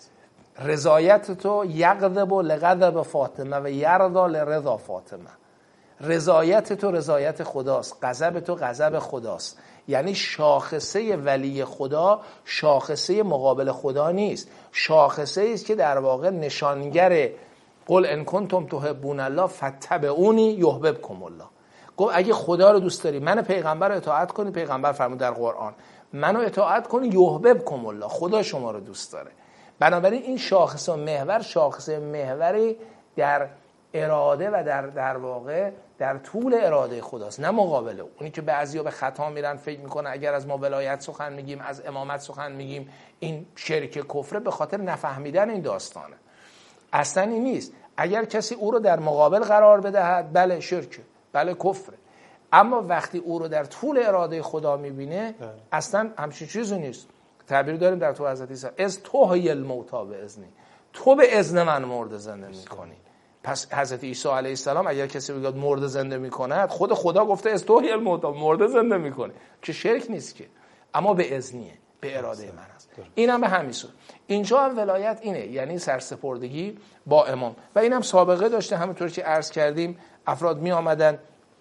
رضایت تو یغضب لغضب فاطمه و یرضا لرضا فاطمه. رضایت تو رضایت خداست، غضب تو غضب خداست. یعنی شاخصه ولی خدا شاخصه مقابل خدا نیست، شاخصه است که در واقع نشانگر قل ان کنتم تحبون الله فاتبعونی یحببکم الله. گفت اگه خدا رو دوست داری منو پیغمبر رو اطاعت کنی، پیغمبر فرمود در قرآن منو اطاعت کنی یحببکم الله، خدا شما رو دوست داره. بنابراین این شاخص و محور شاخص محوری در اراده و در در واقع در طول اراده خداست، نه مقابله. اونی که بعضیا به خطا میرن فکر میکنه اگر از ما ولایت سخن میگیم، از امامت سخن میگیم، این شرک کفره، به خاطر نفهمیدن این داستانه. اصلا این نیست. اگر کسی او رو در مقابل قرار بدهد بله شرکه، بله کفره، اما وقتی او رو در طول اراده خدا میبینه اصلا همچین چیزی نیست. تعبیر داریم در تو حضرت عیسی از توحی الموتی به اذنی، تو به اذن من مرده زنده میکنی. پس حضرت عیسی علیه السلام اگر کسی بگه مرده زنده میکند، خود خدا گفته از توحی الموتی، مرده زنده میکنه، که شرک نیست که، اما به اذنیه، به اراده من است. اینم به همین صورت. اینجا هم ولایت اینه، یعنی سرسپردگی با امام، و اینم سابقه داشته. همونطور که عرض کردیم افراد می آمدن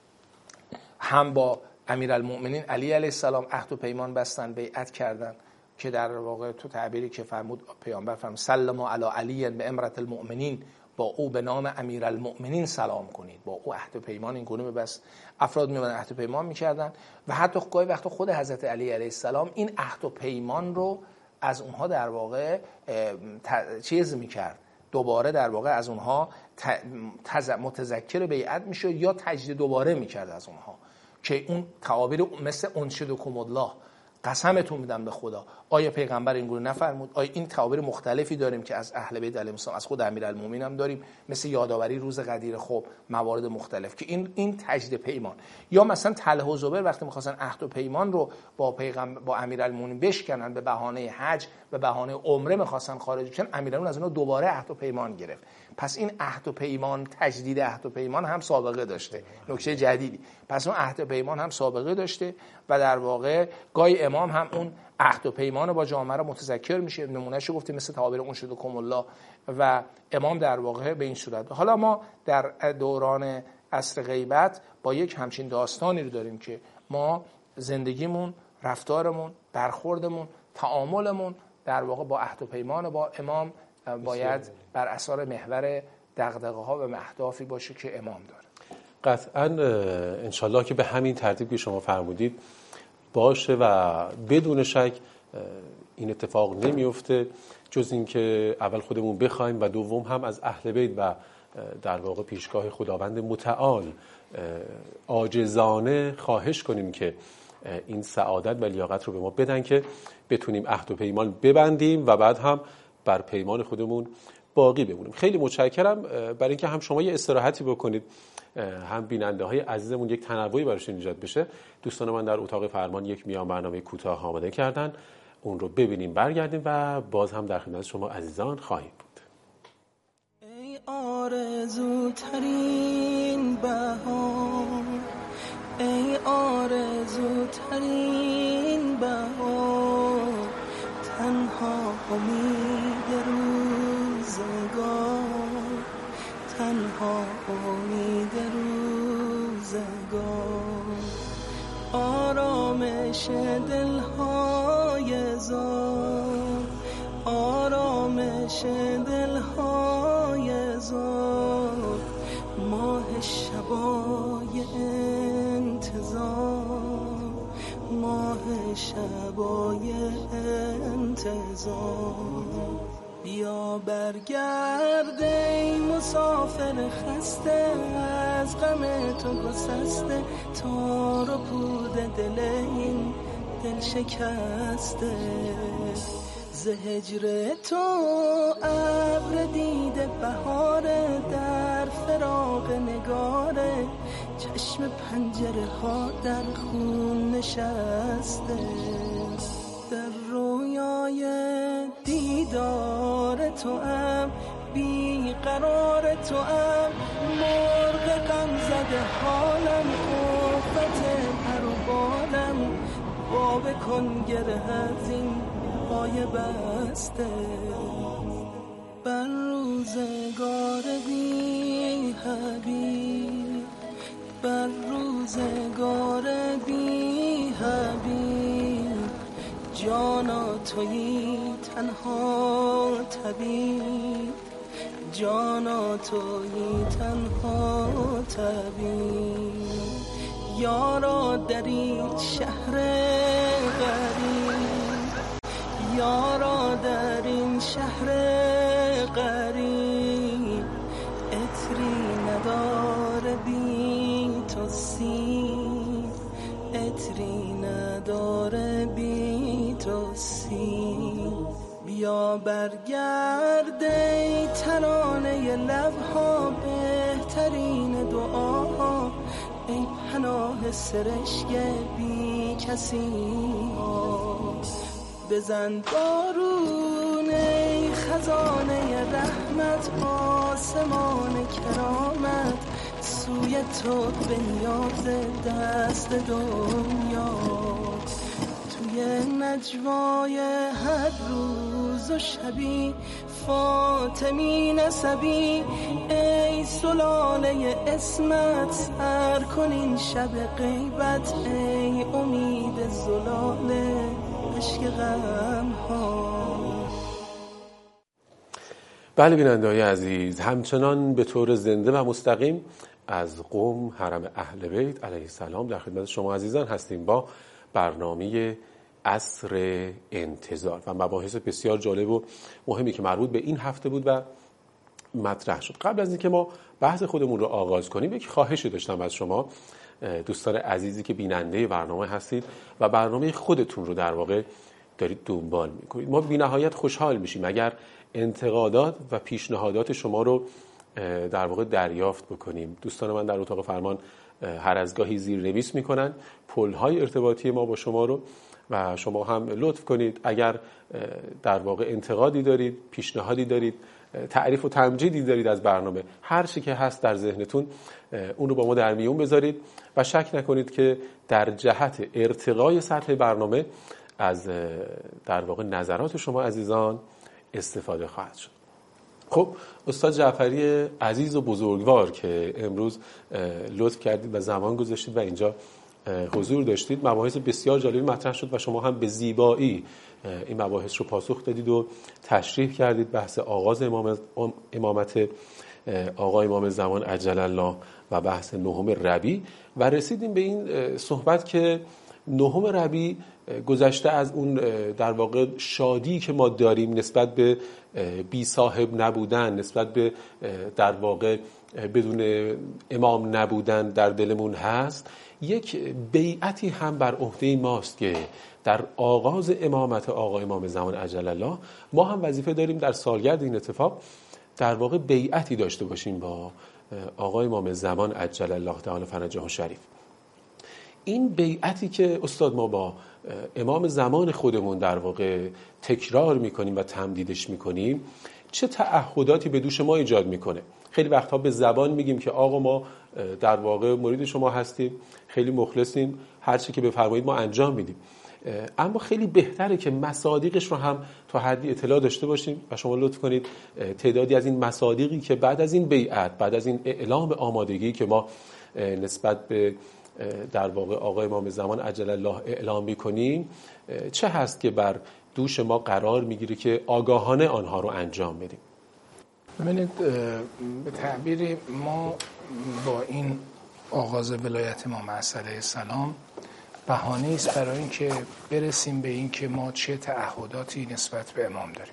هم با امیرالمؤمنین علی علیه السلام عهد و پیمان بستن، بیعت کردن، که در واقع تو تعبیری که فرمود پیامبر فرمود سلموا علی علی به امرة المؤمنین، با او به نام امیرالمؤمنین سلام کنید، با او عهد و پیمان این گونه بس. افراد میومدن عهد و پیمان میکردن و حتی گاهی وقتا خود حضرت علی علیه السلام این عهد و پیمان رو از اونها در واقع چیز میکرد، دوباره در واقع از اونها متذکر بیعت میشه یا تجدید دوباره میکرد از اونها، که اون تعابیر مثل انشدکم الله، قسمتون میدم به خدا. آیا پیغمبر این گونه نفرمود؟ آیا این تعابیر مختلفی داریم که از اهل بیت علیهم السلام، از خود امیرالمومنین هم داریم، مثل یادآوری روز غدیر، خب موارد مختلف که این این تجدید پیمان. یا مثلا طلحه و زبیر وقتی می‌خواستن عهد و پیمان رو با پیغمبر با امیرالمومنین بشکنن، به بهانه حج و بهانه عمره می‌خواستن خارج بشن، امیرالمومنین از اونها دوباره عهد و پیمان گرفت. پس این عهد و پیمان، تجدید عهد و پیمان هم سابقه داشته، نکته جدیدی. پس اون عهد و پیمان هم سابقه داشته و در واقع گاهی امام هم اون عهد و پیمان با جامعه رو متذکر میشه. نمونهشو گفتیم مثل تعابیر انشدکم الله، و امام در واقع به این صورت. حالا ما در دوران عصر غیبت با یک همچین داستانی رو داریم که ما زندگیمون، رفتارمون، برخوردمون، تعاملمون در واقع با عهد و پیمان با امام باید بر اثر محور دغدغه‌ها و اهدافی باشه که امام داره. قطعاً انشالله که به همین ترتیب که شما فرمودید باشه و بدون شک این اتفاق نمیفته، جز این که اول خودمون بخوایم و دوم هم از اهل بیت و در واقع پیشگاه خداوند متعال عاجزانه خواهش کنیم که این سعادت و لیاقت رو به ما بدن که بتونیم عهد و پیمان ببندیم و بعد هم بر پیمان خودمون باقی بمونیم. خیلی متشکرم برای اینکه هم شما یه استراحتی بکنید، هم بیننده های عزیزمون یک تنوعی براشون ایجاد بشه. دوستان من در اتاق فرمان یک میان برنامه کوتاه آماده کردن، اون رو ببینیم برگردیم و باز هم در خدمت شما عزیزان خواهیم بود. ای آرزوترین بهار، ای آرزوترین بهار، تنها امید روزگار، تنها امید روزگار، آرامش دلهای زار، آرامش دلهای زار، ماه شبای انتظار، ماه شبای انتظار. بیا برگرد ای مسافر خسته، از غم تو گسسته، تار و پود دل این دل شکسته. ز هجر تو ابر دیده بهاره، در فراق نگاره، چشم پنجره ها در خون نشسته. در رویای دیدار تو ام، بی قرار تو ام، مرغ غم زده حالم، قوت پر و بالم، با بکن گره از این پای بسته. بر روزگار بی حبیب، بر روزگار بی حبیب، جانا تویی تنها طبیب، جانا تویی تنها طبیب. یارا در این شهر غریب، یارا در این شهر غریب، عطری نداره بی تو سیب، عطری نداره بی تو سیب. بیا برگرد ای ترانه لبها، بهترین دعاها، ای پناه سرشک بی کسی ها. بزن بارون ای خزانه رحمت، آسمان کرامت، سوی تو به نیاز دست دنیا. توی نجوای هر روز و شبی، فاطمی نسبی، ای سلاله اسمت، سر کن این شب غیبت، ای امید زلاله عشق غم ها. بله بیننده‌های عزیز، همچنان به طور زنده و مستقیم از قم حرم اهل بیت علیه السلام در خدمت شما عزیزان هستیم با برنامه عصر انتظار و مباحث بسیار جالب و مهمی که مربوط به این هفته بود و مطرح شد. قبل از اینکه ما بحث خودمون رو آغاز کنیم، یک خواهشی داشتم از شما دوستان عزیزی که بیننده برنامه هستید و برنامه خودتون رو در واقع دارید دنبال میکنید. ما بی‌نهایت خوشحال میشیم اگر انتقادات و پیشنهادات شما رو در واقع دریافت بکنیم. دوستان من در اتاق فرمان هر از گاهی زیرنویس میکنن پل‌های ارتباطی ما با شما رو و شما هم لطف کنید اگر در واقع انتقادی دارید، پیشنهادی دارید، تعریف و تمجیدی دارید از برنامه، هر چی که هست در ذهنتون اون رو با ما در میون بذارید و شک نکنید که در جهت ارتقای سطح برنامه از در واقع نظرات شما عزیزان استفاده خواهد شد. خب استاد جعفری عزیز و بزرگوار که امروز لطف کردید و زمان گذاشتید و اینجا حضور داشتید، مباحث بسیار جالبی مطرح شد و شما هم به زیبایی این مباحث رو پاسخ دادید و تشریح کردید. بحث آغاز امامت آقا امام زمان عجل الله و بحث نهم ربیع و رسیدیم به این صحبت که نهم ربیع گذشته از اون در واقع شادی که ما داریم نسبت به بی صاحب نبودن، نسبت به در واقع بدون امام نبودن در دلمون هست، یک بیعتی هم بر عهده ماست که در آغاز امامت آقا امام زمان عجل الله ما هم وظیفه داریم در سالگرد این اتفاق در واقع بیعتی داشته باشیم با آقا امام زمان عجل الله تعالی فرجه شریف. این بیعتی که استاد ما با امام زمان خودمون در واقع تکرار میکنیم و تمدیدش میکنیم چه تعهداتی به دوش ما ایجاد میکنه؟ خیلی وقتها به زبان میگیم که آقا ما در واقع مرید شما هستیم، خیلی مخلصیم، هر چی که بفرمایید ما انجام میدیم، اما خیلی بهتره که مصادیقش رو هم تا حدی اطلاع داشته باشیم و شما لطف کنید تعدادی از این مصادیقی که بعد از این بیعت، بعد از این اعلام آمادگی که ما نسبت به در واقع آقا امام زمان عجل الله اعلام میکنیم چه هست که بر دوش ما قرار میگیره که آگاهانه آنها رو انجام بدیم؟ ببینید، به تعبیری ما با این آغاز ولایت امام علیه السلام بهانه است برای اینکه برسیم به این که ما چه تعهداتی نسبت به امام داریم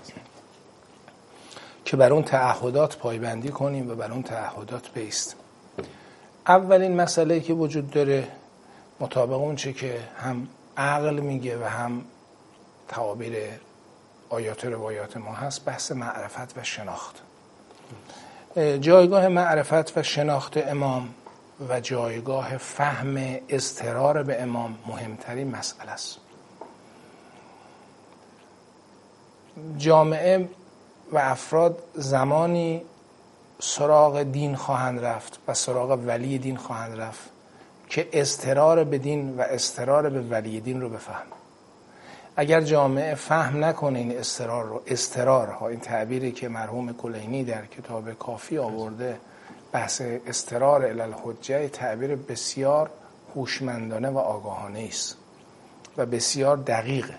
که بر اون تعهدات پایبندی کنیم و بر اون تعهدات بایستیم. اولین مسئله‌ای که وجود داره مطابق اون چه که هم عقل میگه و هم تعابیر آیات و روایات ما هست، بحث معرفت و شناخت. جایگاه معرفت و شناخت امام و جایگاه فهم اضطرار به امام مهمترین مسئله است. جامعه و افراد زمانی سراغ دین خواهند رفت و سراغ ولی دین خواهند رفت که اضطرار به دین و اضطرار به ولی دین رو بفهم. اگر جامعه فهم نکنه این اضطرار رو، اضطرار ها، این تعبیری که مرحوم کلینی در کتاب کافی آورده، بحث اضطرار الی الحجه، تعبیر بسیار هوشمندانه و آگاهانه است و بسیار دقیقه.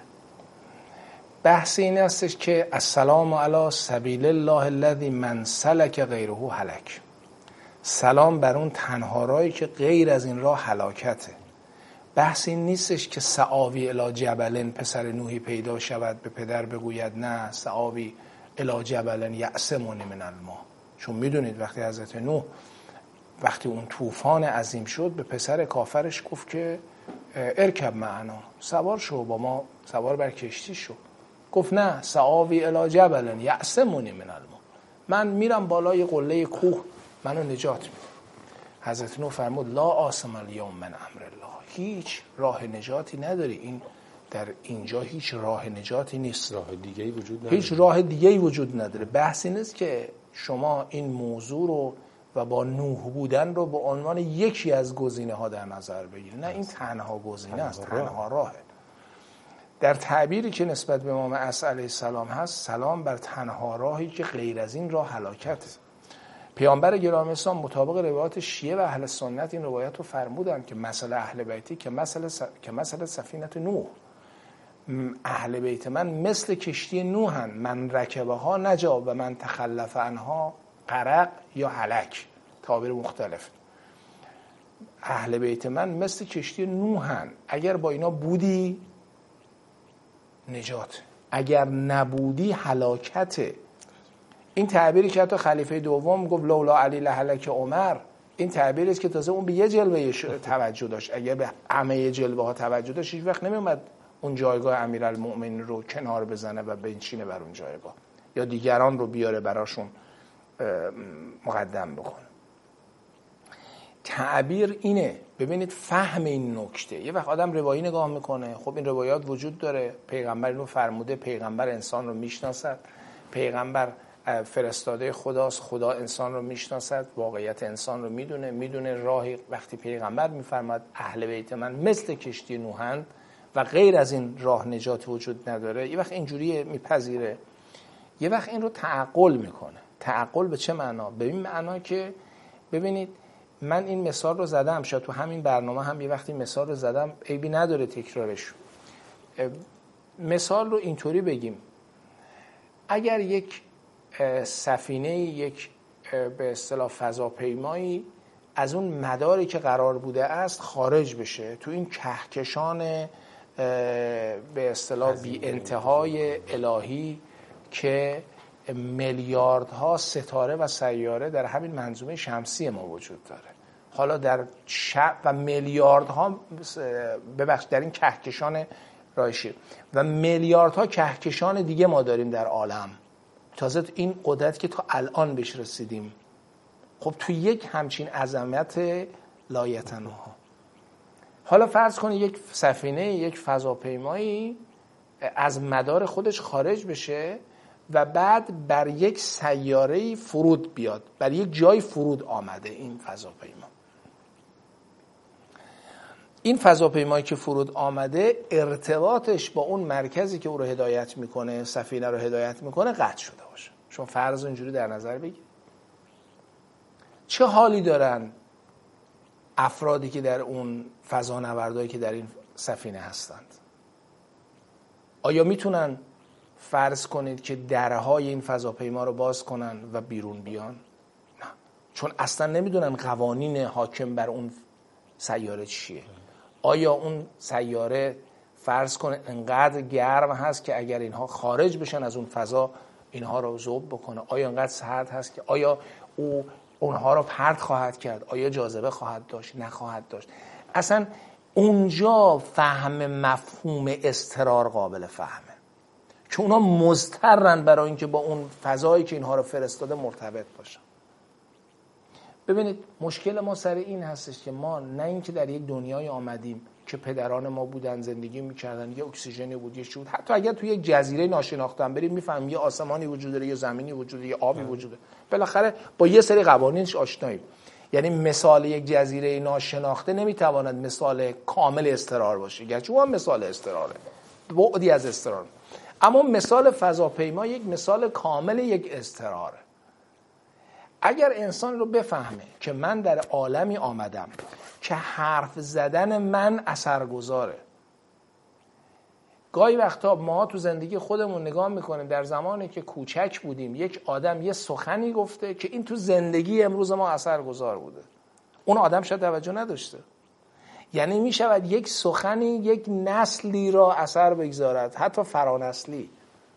بحث این استش که السلام علی سبیل الله الذی من سلک غیره هلک. سلام بر اون تنها راهی که غیر از این راه هلاکته. بحث این نیستش که سآوی الی جبلن، پسر نوحی پیدا شود به پدر بگوید نه سآوی الی جبلن یعصمنی من الماء. چون میدونید وقتی حضرت نوح وقتی اون طوفان عظیم شد به پسر کافرش گفت که ارکب معنا، سوار شو با ما، سوار بر کشتی شو. گفت نه سآوی الی جبلن یعصمنی من الماء، من میرم بالای قله کوه منو نجات میده. حضرت نوح فرمود لا عاصم الیوم من امر الله، هیچ راه نجاتی نداری. این در اینجا هیچ راه نجاتی نیست، راه دیگه‌ای وجود نداره. هیچ راه دیگه‌ای وجود نداره. بحثی نیست که شما این موضوع رو و با نوح بودن رو به عنوان یکی از گزینه‌ها در نظر بگیرید. نه، این تنها گزینه است، تنها راهه. در تعبیری که نسبت به امام عصر علیه السلام هست، سلام بر تنها راهی که غیر از این راه هلاکته. پیامبر گرامی اسلام مطابق روایات شیعه و اهل سنت این روایت رو فرمودن که مسئله اهل بیتی که مسئله س... که مسئله سفینه نوح، اهل بیت من مثل کشتی نوحن، من رکبها نجا و من تخلف عنها غرق یا هلک، تعبیر مختلف. اهل بیت من مثل کشتی نوحن، اگر با اینا بودی نجات، اگر نبودی هلاکته. این تعبیری که حتی خلیفه دوم گفت لولا علی لهلک عمر، این تعبیری است که تازه اون به یه جلوه توجه داشت. اگر به همه جلوه ها توجه داشت هیچ وقت نمیومد اون جایگاه امیرالمؤمنین رو کنار بزنه و بنشینه بر اون جایگاه یا دیگران رو بیاره براشون مقدم بکنه. تعبیر اینه. ببینید فهم این نکته. یه وقت آدم روایی نگاه میکنه، خب این روایات وجود داره، پیغمبر اینو فرموده، پیغمبر انسان رو میشناسد، پیغمبر فرستاده خداست، خدا انسان رو میشناسد، واقعیت انسان رو میدونه، میدونه راهی. وقتی پیغمبر میفرماد اهل بیت من مثل کشتی نوحند و غیر از این راه نجات وجود نداره، یه وقت اینجوری میپذیره، یه وقت این رو تعقل میکنه. تعقل به چه معنا؟ به این معنا که ببینید من این مثال رو زدم، شاید تو همین برنامه هم یه وقتی مثال رو زدم، عیبی نداره تکرارش. مثال رو اینطوری بگیم، اگر یک سفینه، یک به اصطلاح فضاپیمایی از اون مداری که قرار بوده است خارج بشه، تو این کهکشان به اصطلاح بی انتهای الهی که میلیاردها ستاره و سیاره در همین منظومه شمسی ما وجود داره، حالا در شب و میلیاردها ببخش در این کهکشان رایشی و میلیاردها کهکشان دیگه ما داریم در عالم، تازه این قدرت که تا الان بهش رسیدیم. خب تو یک همچین عظمت لایتناها، حالا فرض کنید یک سفینه، یک فضاپیمایی از مدار خودش خارج بشه و بعد بر یک سیاره فرود بیاد، بر یک جای فرود آمده این فضاپیما. این فضاپیمایی که فرود آمده ارتباطش با اون مرکزی که او رو هدایت میکنه، سفینه رو هدایت میکنه، قطع شده باشه. شما فرض اینجوری در نظر بگید. چه حالی دارن افرادی که در اون فضانوردایی که در این سفینه هستند؟ آیا میتونن فرض کنید که درهای این فضاپیما رو باز کنن و بیرون بیان؟ نه، چون اصلا نمیدونن قوانین حاکم بر اون سیاره چیه. آیا اون سیاره فرض کنید انقدر گرم هست که اگر اینها خارج بشن از اون فضا اینها رو ذوب بکنه؟ آیا انقدر سرد هست که آیا او اونها رو پرت خواهد کرد؟ آیا جاذبه خواهد داشت؟ نخواهد داشت؟ اصلا اونجا فهم مفهوم اضطرار قابل فهمه، که اونا مضطرن برای اینکه با اون فضایی که اینها رو فرستاده مرتبط باشن. ببینید مشکل ما سر این هستش که ما نه اینکه در یک دنیای آمدیم که پدران ما بودن زندگی میکردن، یه اکسیژنی بود، یه چی بود. حتی اگر توی یک جزیره ناشناخته هم بریم میفهمیم یه آسمانی وجود داره، یه زمینی وجود داره، یه آبی وجود داره. بالاخره با یه سری قوانینش آشناییم. یعنی مثال یک جزیره ناشناخته نمیتواند مثال کامل اضطرار باشه، گرچه اون هم مثال اضطراره، بعدی از اضطرار. اما مثال فضاپیما یک مثال کامل یک اضطراره. اگر انسان رو بفهمه که من در عالمی آمدم که حرف زدن من اثرگذاره. گاهی وقتا ما تو زندگی خودمون نگاه میکنیم در زمانی که کوچک بودیم یک آدم یه سخنی گفته که این تو زندگی امروز ما اثرگذار بوده، اون آدم شاید توجه نداشته. یعنی میشود یک سخنی یک نسلی را اثر بگذارد، حتی فرانسلی.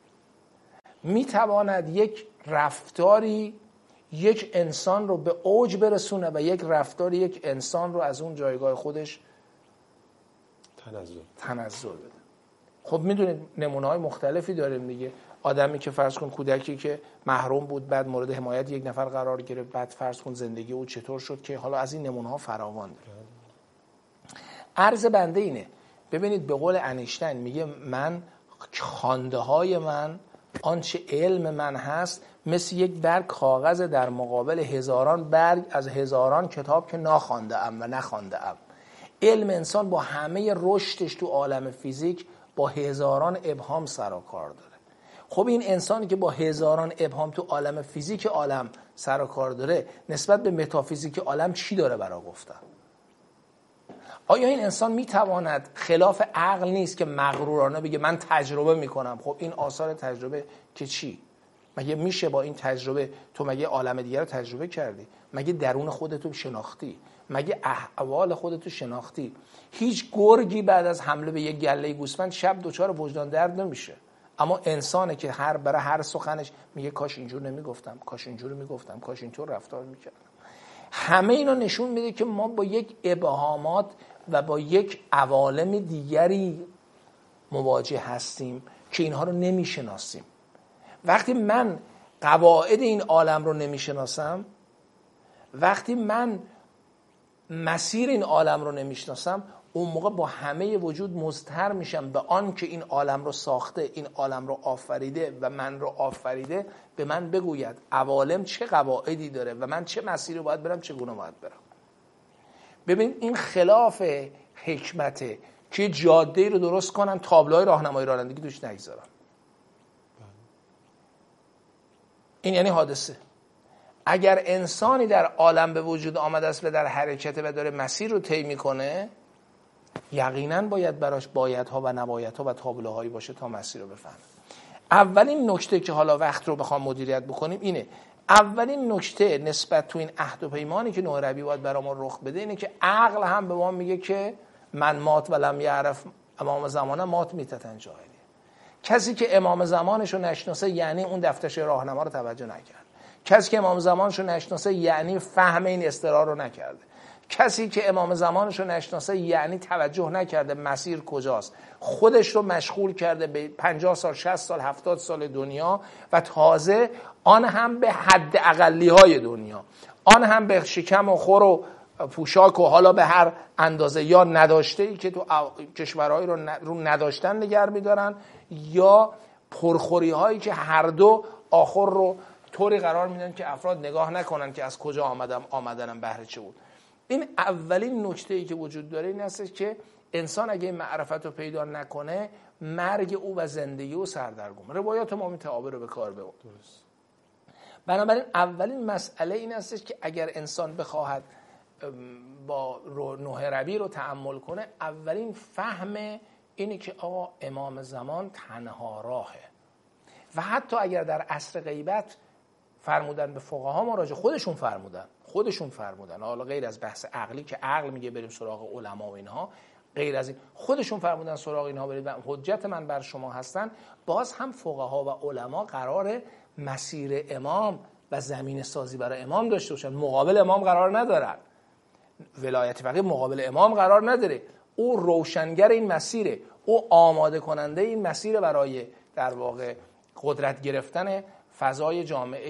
میتواند یک رفتاری یک انسان رو به اوج برسونه و یک رفتاری یک انسان رو از اون جایگاه خودش تنزل تنزل بده. خب میدونید نمونه‌های مختلفی داریم دیگه. آدمی که فرض کن کودکی که محروم بود، بعد مورد حمایت یک نفر قرار گرفت، بعد فرض کن زندگی او چطور شد، که حالا از این نمونه‌ها فراوان داره. عرض بنده اینه، ببینید به قول انیشتین میگه من خوانده‌های من، آنچه علم من هست، مثل یک برگ کاغذ در مقابل هزاران برگ از هزاران کتاب که ناخوانده ام و نخوانده ام. علم انسان با همه رشدش تو عالم فیزیک با هزاران ابهام سر و کار داره. خب این انسانی که با هزاران ابهام تو عالم فیزیک عالم سر و کار داره، نسبت به متافیزیک عالم چی داره برای گفتن؟ آیا این انسان میتواند خلاف عقل نیست که مغرورانه بگه من تجربه میکنم؟ خب این آثار تجربه که چی؟ مگه میشه با این تجربه تو مگه عالم دیگر رو تجربه کردی؟ مگه درون خودتو شناختی؟ مگه احوال خودتو شناختی؟ هیچ گرگی بعد از حمله به یک گله گوسفند شب دچار وجدان درد نمیشه. اما انسانه که هر برای هر سخنش میگه کاش اینجور نمیگفتم، کاش اینجور میگفتم، کاش اینطور رفتار میکردم. همه اینا نشون میده که ما با یک ابهامات و با یک عوالم دیگری مواجه هستیم که اینها رو نمیشناسیم. وقتی من قواعد این عالم رو نمیشناسم، وقتی من مسیر این عالم رو نمیشناسم، اون موقع با همه وجود مضطر میشم به آن که این عالم رو ساخته، این عالم رو آفریده و من رو آفریده به من بگوید عوالم چه قواعدی داره و من چه مسیری باید برم، چگونه باید برم. ببین این خلاف حکمته که جاده رو درست کنن، تابلوهای راهنمایی رانندگی توش نگذارن. این یعنی حادثه. اگر انسانی در عالم به وجود آمده است و در حرکته و داره مسیر رو طی میکنه، یقینا باید براش بایدها و نبایدها و تابلوهایی باشه تا مسیر رو بفهمه. اولین نکته که حالا وقت رو بخوام مدیریت بکنیم اینه، اولین نکته نسبت تو این عهد و پیمانی که نوح ربی باید برای ما رخ بده اینه که عقل هم به ما میگه که من مات ولم یعرف امام زمانه مات میتتن جاهلی. کسی که امام زمانش رو نشناسه یعنی اون دفترچه راهنما رو توجه نکرد. کسی که امام زمانش رو نشناسه یعنی فهم این اضطرار رو نکرده. کسی که امام زمانش رو نشناسه یعنی توجه نکرده مسیر کجاست، خودش رو مشغول کرده به پنجاه سال، شصت سال، هفتاد سال دنیا و تازه آن هم به حد اقلی های دنیا، آن هم به شکم و خور و پوشاک و حالا به هر اندازه، یا نداشته ای که تو کشورهایی رو رو نداشتن نگر میدارن، یا پرخوری هایی که هر دو آخر رو طوری قرار میدن که افراد نگاه نکنن که از کجا آمدم آمدنم بهره چه بود. این اولین نکته‌ای که وجود داره این است که انسان اگه این معرفت رو پیدا نکنه، مرگ او و زندگی او سردرگم. روایات ما متعابر رو به کار ببرد. درست. بنابراین اولین مسئله این است که اگر انسان بخواهد با نوح ربی رو تأمل کنه، اولین فهم اینه که آقا امام زمان تنها راهه. و حتی اگر در عصر غیبت فرمودن به فقها مراجعه، خودشون فرمودن خودشون فرمودن حالا غیر از بحث عقلی که عقل میگه بریم سراغ علما و اینها، غیر از این خودشون فرمودن سراغ اینها برید و حجت من بر شما هستن، باز هم فقها و علما قراره مسیر امام و زمین سازی برای امام داشته باشن. مقابل امام قرار ندارن، ولایت فقیه مقابل امام قرار نداره. او روشنگر این مسیره، او آماده کننده این مسیر برای در واقع قدرت گرفتن فضای جامعه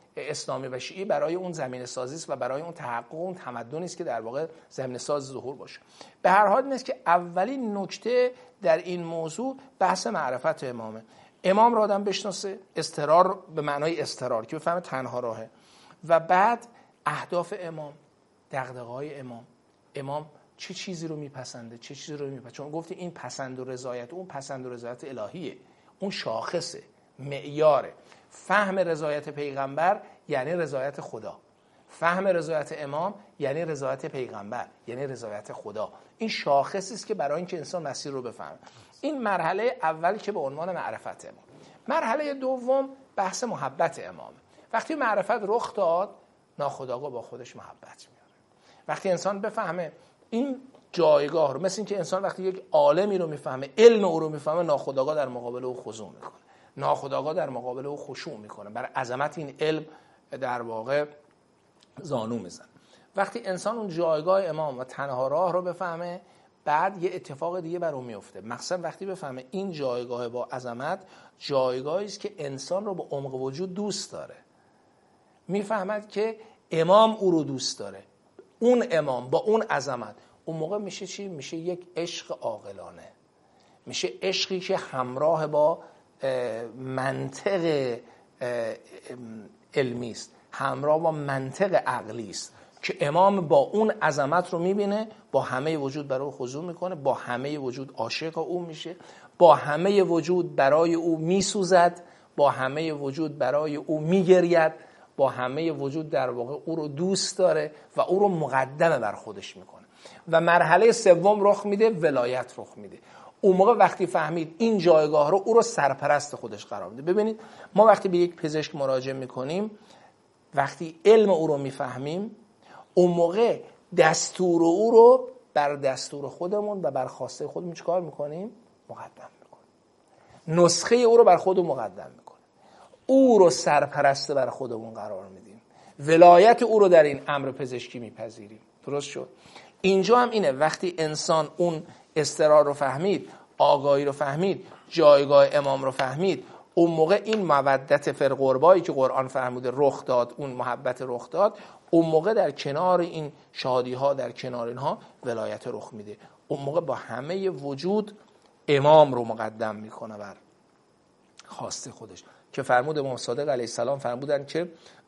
اسلامی و شیعی برای اون زمینه سازی است و برای اون تحقق اون تمدنی است که در واقع زمینه ساز ظهور باشه. به هر حال این است که اولین نکته در این موضوع بحث معرفت امامه. امام را آدم بشناسه، استقرار به معنای استقرار که بفهمه تنها راهه، و بعد اهداف امام، دغدغه‌های امام، امام چه چیزی رو میپسنده، چه چیزی رو میپسنده. چون گفتی این پسند و رضایت، اون پسند و رضایت الهیه، اون شاخصه، معیاره. فهم رضایت پیغمبر یعنی رضایت خدا، فهم رضایت امام یعنی رضایت پیغمبر، یعنی رضایت خدا. این شاخصی است که برای اینکه انسان مسیر رو بفهمه. این مرحله اول که به عنوان معرفت امام. مرحله دوم بحث محبت امامه. وقتی معرفت رخ داد، ناخودآگاه با خودش محبت میاره. وقتی انسان بفهمه این جایگاه رو، مثل این که انسان وقتی یک عالمی رو میفهمه، علم او رو میفهمه، ناخودآگاه در مقابل او خضوع میکنه، ناخودآگاه در مقابل او خشوع میکنه، برای عظمت این علم در واقع زانو میزنه. وقتی انسان اون جایگاه امام و تنها راه رو بفهمه، بعد یه اتفاق دیگه بر اون میفته. مقصد وقتی بفهمه این جایگاه با عظمت جایگاهی است که انسان رو با عمق وجود دوست داره، میفهمد که امام او رو دوست داره، اون امام با اون عظمت، اون موقع میشه چی؟ میشه یک عشق عاقلانه، میشه عشقی که همراه با منطق علمی است، همراه با منطق عقلی است، که امام با اون عظمت رو میبینه، با همه وجود برای او خضوع میکنه، با همه وجود عاشق او میشه، با همه وجود برای او میسوزد، با همه وجود برای او میگرید، با همه وجود در واقع او رو دوست داره و او رو مقدمه بر خودش میکنه. و مرحله سوم رخ میده، ولایت رخ میده. اون موقع وقتی فهمید این جایگاه رو، او رو سرپرست خودش قرار میده. ببینید ما وقتی به یک پزشک مراجعه میکنیم، وقتی علم او رو میفهمیم، اون موقع دستور او رو بر دستور خودمون و بر خواسته خودمون چیکار میکنیم؟ مقدم میکنیم. نسخه او رو بر خودمون مقدم میکنیم، او رو سرپرست بر خودمون قرار میدیم، ولایت او رو در این امر پزشکی میپذیریم. درست شد؟ اینجا هم اینه، وقتی انسان اون استقرار رو فهمید، آگاهی رو فهمید، جایگاه امام رو فهمید، اون موقع این مودت فی القربایی که قرآن فرموده رخ داد، اون محبت رخ داد، اون موقع در کنار این شادی ها، در کنار اینها ولایت رخ میده. اون موقع با همه وجود امام رو مقدم میکنه بر خواسته خودش، که فرمود امام صادق علیه السلام فرمودن که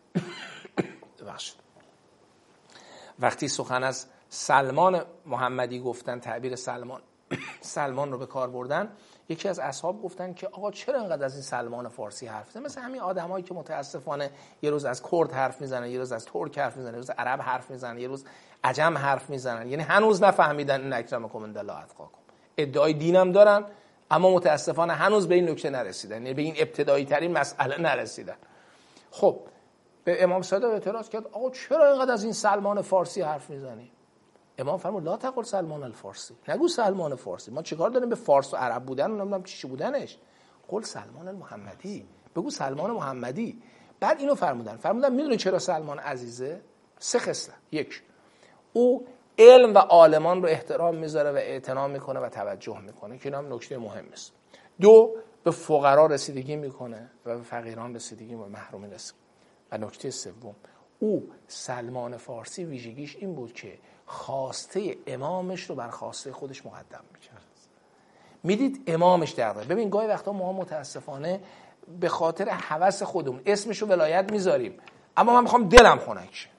وقتی سخن از سلمان محمدی گفتن، تعبیر سلمان سلمان رو به کار بردن، یکی از اصحاب گفتن که آقا چرا اینقدر از این سلمان فارسی حرف میزنه؟ مثل همین آدمایی که متاسفانه یه روز از کرد حرف میزنن، یه روز از ترک حرف میزنن، یه روز عرب حرف میزنن، یه روز عجم حرف میزنن، یعنی هنوز نفهمیدن ان اکرمکم عند الله اتقاکم. ادعای دینم دارن اما متاسفانه هنوز به این نکته نرسیدن، یعنی به این ابتدایی ترین مسئله نرسیدن. خب به امام صادق اعتراض کرد آقا چرا اینقدر از این سلمان فارسی حرف میزنی؟ امام فرمود لا تقل سلمان الفارسی، نگو سلمان فارسی، ما چیکار داریم به فارس و عرب بودن و نمیدونم چی بودنش، قل سلمان المحمدی، بگو سلمان محمدی. بعد اینو فرمودن فرمودن میدونی چرا سلمان عزیزه؟ سه خصلت. یک، او علم و عالمان رو احترام میذاره و اعتنا میکنه و توجه میکنه که این هم نکته مهمی است. دو، به فقرا رسیدگی میکنه و به فقیران رسیدگی و محرومین رسیدگی. و نکته سوم، او سلمان فارسی ویژگیش این بود که خواسته امامش رو بر خواسته خودش مقدم میکرد. میدید امامش در داره. ببین گاهی وقتا ما متاسفانه به خاطر هوس خودمون اسمشو ولایت میذاریم، اما من میخوام دلم خنک شه.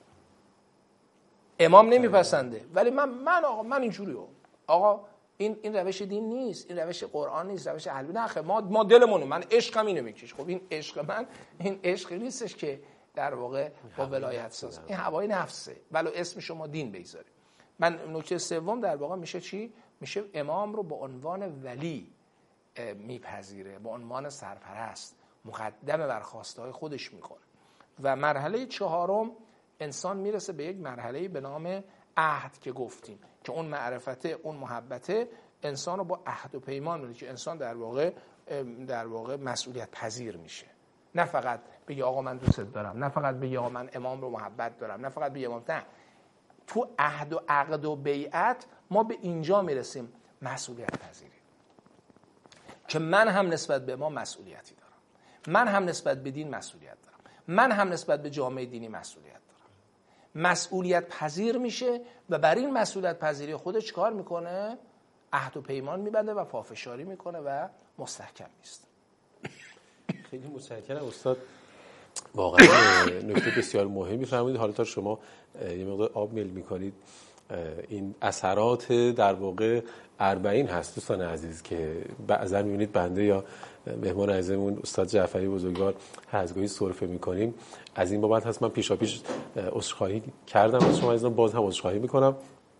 امام نمیپسنده ولی من من آقا من اینجوریه. آقا این این روش دین نیست، این روش قرآن نیست، روش اهل نه. ما ما دلمونه، من عشقم اینو میکشه. خب این عشق من این عشقی نیستش که در واقع با ولایت ساز، این هوای نفسه، ولو اسم شما دین بگذاریم. من نکته سوم در واقع میشه چی؟ میشه امام رو به عنوان ولی میپذیره، به عنوان سرپرست مقدم بر خواستهای خودش میکنه. و مرحله چهارم انسان میرسه به یک مرحله به نام عهد که گفتیم، که اون معرفت، اون محبت انسان رو با عهد و پیمان میده، که انسان در واقع در واقع مسئولیت پذیر میشه. نه فقط بگی آقا من دوست دارم، نه فقط بگی آقا من امام رو محبت دارم، نه فقط بگی امام، نه. تو عهد و عقد و بیعت ما به اینجا میرسیم، مسئولیت پذیری، که من هم نسبت به امام مسئولیتی دارم، من هم نسبت به دین مسئولیت دارم، من هم نسبت به جامعه دینی مسئولیت دارم. مسئولیت پذیر میشه و بر این مسئولیت پذیری خودش چیکار میکنه؟ عهد و پیمان میبنده و پافشاری میکنه و مستحکم میست. خیلی متشکرم استاد، واقعا نکته بسیار مهمی فرمودید. حالا تا شما یه مقدار آب میل میکنید، این اثرات در واقع اربعین هست دوستان عزیز که بعضا میبینید بنده یا مهمان عزیزمون استاد جعفری بزرگوار هر از گاهی سرفه میکنیم. از این بابت هست من پیشا پیش عذرخواهی کردم از شما عزیزان، باز هم عذرخواهی میکنم.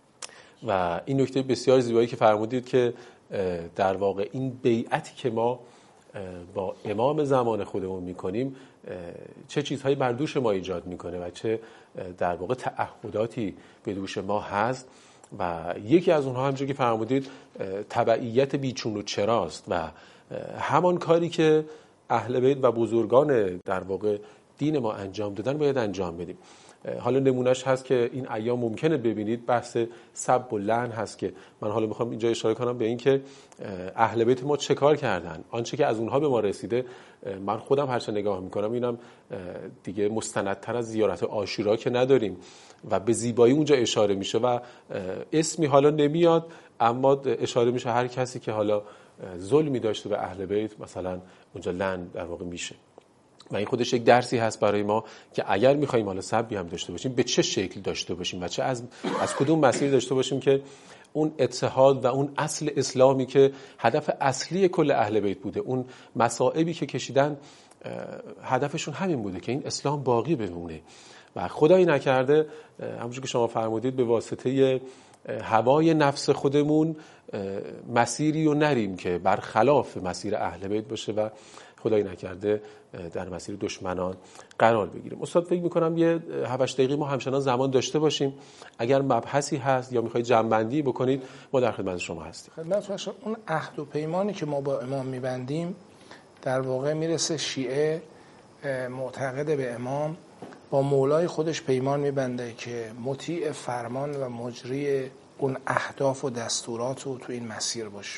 و این نکته بسیار زیبایی که فرمودید که در واقع این بیعتی که ما با امام زمان خودمون میکنیم چه چیزهایی بر دوش ما ایجاد میکنه و چه در واقع تعهداتی به دوش ما هست. و یکی از اونها همونجوری که فرمودید تبعیت بیچون و چراست و همان کاری که اهل بیت و بزرگان در واقع دین ما انجام دادن باید انجام بدیم. حالا نمونهش هست که این ایام ممکنه ببینید بحث سب و لعن هست که من حالا میخوام اینجا اشاره کنم به این که اهل بیت ما چه کار کردن، آنچه که از اونها به ما رسیده. من خودم هرچه نگاه میکنم اینم دیگه مستندتر از زیارت عاشورا که نداریم و به زیبایی اونجا اشاره میشه و اسمی حالا نمیاد اما اشاره میشه هر کسی که حالا ظلمی داشته به اهل بیت مثلا اونجا لعن در واقع میشه. و این خودش یک درسی هست برای ما که اگر میخوایم حالا سبی هم داشته باشیم به چه شکل داشته باشیم و چه از از کدوم مسیر داشته باشیم که اون اتحاد و اون اصل اسلامی که هدف اصلی کل اهل بیت بوده، اون مصائبی که کشیدن هدفشون همین بوده که این اسلام باقی بمونه و خدایی نکرده همونجوری که شما فرمودید به واسطه هوای نفس خودمون مسیری رو نریم که برخلاف مسیر اهل بیت باشه و خدایی نکرده در مسیر دشمنان قرار بگیریم. استاد فکر میکنم یه هفت دقیقه ما همچنان زمان داشته باشیم. اگر مبحثی هست یا میخواید جمع‌بندی بکنید ما در خدمت شما هستیم. خدمت شما. اون عهد و پیمانی که ما با امام میبندیم در واقع میرسه شیعه معتقد به امام با مولای خودش پیمان میبنده که مطیع فرمان و مجری اون اهداف و دستورات رو تو این مسیر باشه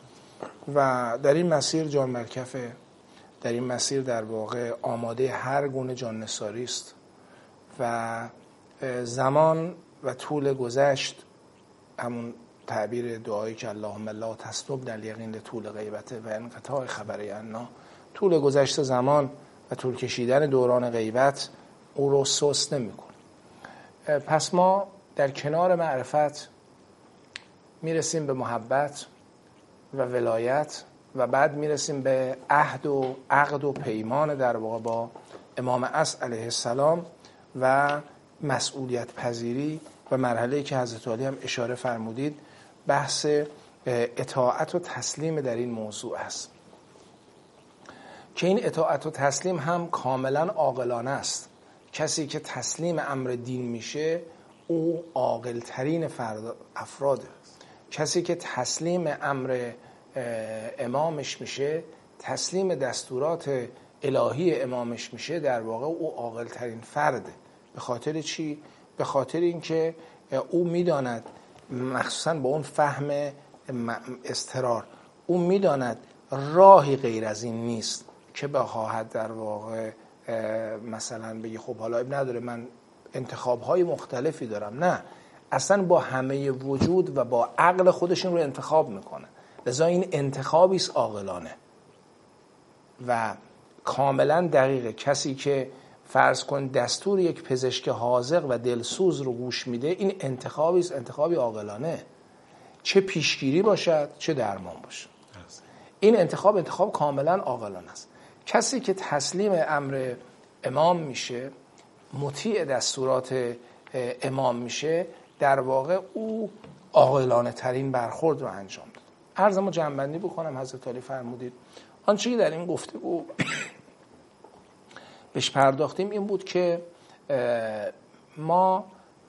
و در این مسیر جان برکفه، در این مسیر در واقع آماده هر گونه جان نثاری است و زمان و طول گذشت، همون تعبیر دعایی که اللهم لا تسلبنا الیقین لطول غیبته و انقطاع خبر عنا، طول گذشت زمان و طول کشیدن دوران غیبت او رو سست نمی‌کنه. پس ما در کنار معرفت میرسیم به محبت و ولایت و بعد میرسیم به عهد و عقد و پیمان در واقع با امام اصل علیه السلام و مسئولیت پذیری و مرحله‌ای که حضرت علی هم اشاره فرمودید بحث اطاعت و تسلیم در این موضوع است که این اطاعت و تسلیم هم کاملا عاقلانه است. کسی که تسلیم امر دین میشه او عاقل ترین افراده. کسی که تسلیم امر امامش میشه، تسلیم دستورات الهی امامش میشه، در واقع او عاقل ترین فرده. به خاطر چی؟ به خاطر اینکه او میداند، مخصوصا با اون فهم اضطرار، او میداند راهی غیر از این نیست که بخواهد در واقع مثلا بگی خب حالا اب نداره من انتخاب‌های مختلفی دارم. نه، اصلا با همه وجود و با عقل خودشون رو انتخاب میکنه. لذا این انتخابی است عاقلانه و کاملا دقیقه. کسی که فرض کن دستور یک پزشک حاذق و دلسوز رو گوش میده، این انتخابی است، انتخابی عاقلانه، چه پیشگیری باشد چه درمان باشد. این انتخاب انتخاب کاملا عاقلانه است. کسی که تسلیم امر امام میشه، مطیع دستورات امام میشه، در واقع او عاقلانه ترین برخورد رو انجام داد. عرضمو جمع‌بندی بکنم. حضرت علی فرمودید آنچه که در این گفتگو بهش پرداختیم این بود که ما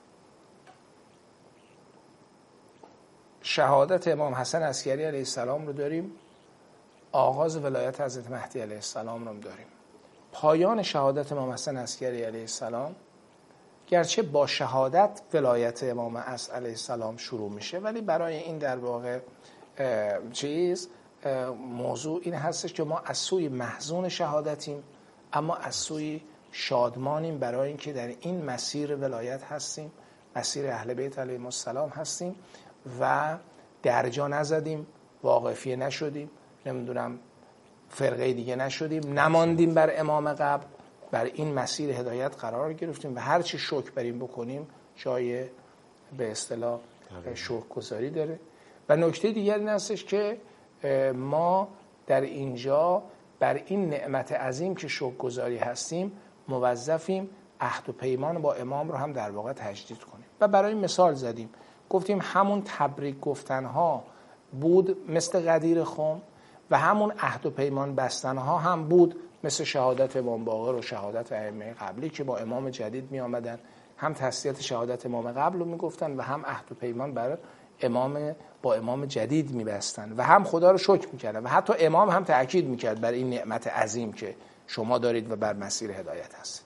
شهادت امام حسن عسکری علیه السلام رو داریم، آغاز ولایت حضرت مهدی علیه السلام رو داریم. پایان شهادت امام حسن عسکری علیه السلام گرچه با شهادت ولایت امام اصل علیه السلام شروع میشه، ولی برای این در واقع چیز موضوع این هستش که ما از سوی محزون شهادتیم اما از سوی شادمانیم برای اینکه در این مسیر ولایت هستیم، مسیر اهل بیت علیهم السلام هستیم و درجا نزدیم، واقفیه نشدیم، نمیدونم فرقه دیگه نشدیم، نماندیم بر امام قبل، بر این مسیر هدایت قرار گرفتیم و هر چی شکر بریم بکنیم جای به اصطلاح شکرگزاری داره. و نکته دیگر این هستش که ما در اینجا بر این نعمت عظیم که شکرگزاری هستیم موظفیم عهد و پیمان با امام رو هم در واقع تجدید کنیم. و برای مثال زدیم، گفتیم همون تبریک گفتنها بود مثل غدیر خم و همون عهد و پیمان بستنها هم بود مثل شهادت امام باقر و شهادت ائمه قبلی که با امام جدید می آمدن، هم تسلیت شهادت امام قبل رو می گفتن و هم عهد و پیمان برای امام با امام جدید می بستن و هم خدا رو شکر می کردن و حتی امام هم تأکید می کرد بر این نعمت عظیم که شما دارید و بر مسیر هدایت هست.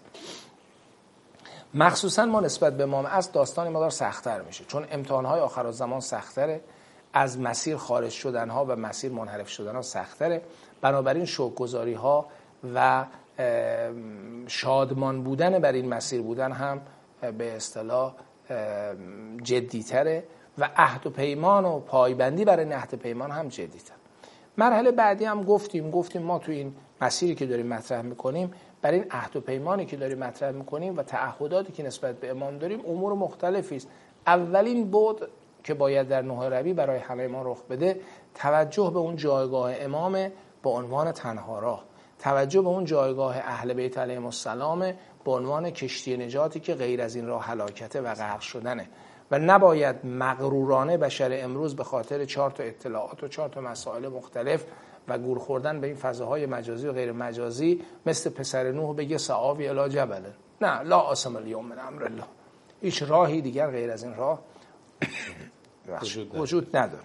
مخصوصا ما نسبت به امام از داستان مقدار سخت‌تر میشه، چون امتحان‌های آخرالزمان سخت‌تره، از مسیر خارج شدن‌ها و مسیر منحرف شدن‌ها سخت‌تره. بنابراین شکرگزاری‌ها و شادمان بودن بر این مسیر بودن هم به اصطلاح جدی‌تره و عهد و پیمان و پایبندی برای عهد و پیمان هم جدی‌تر. مرحله بعدی هم گفتیم گفتیم ما تو این مسیری که داریم مطرح می‌کنیم، برای این عهد و پیمانی که داریم مطرح می‌کنیم و تعهداتی که نسبت به امام داریم امور مختلفی است. اولین بود که باید در نه ربیع برای همه ما رخ بده توجه به اون جایگاه امام به عنوان تنها راه، توجه به اون جایگاه اهل بیت علیهم السلام به عنوان کشتی نجاتی که غیر از این راه هلاکته و غرق شدنه و نباید مغرورانه بشر امروز به خاطر چهار تا اطلاعات و چهار تا مسائل مختلف و گور خوردن به این فضاهای مجازی و غیر مجازی مثل پسر نوح بگه سآوی الی جبل، نه لا عاصم الیوم من امر الله، هیچ راهی دیگر غیر از این راه وجود نداره.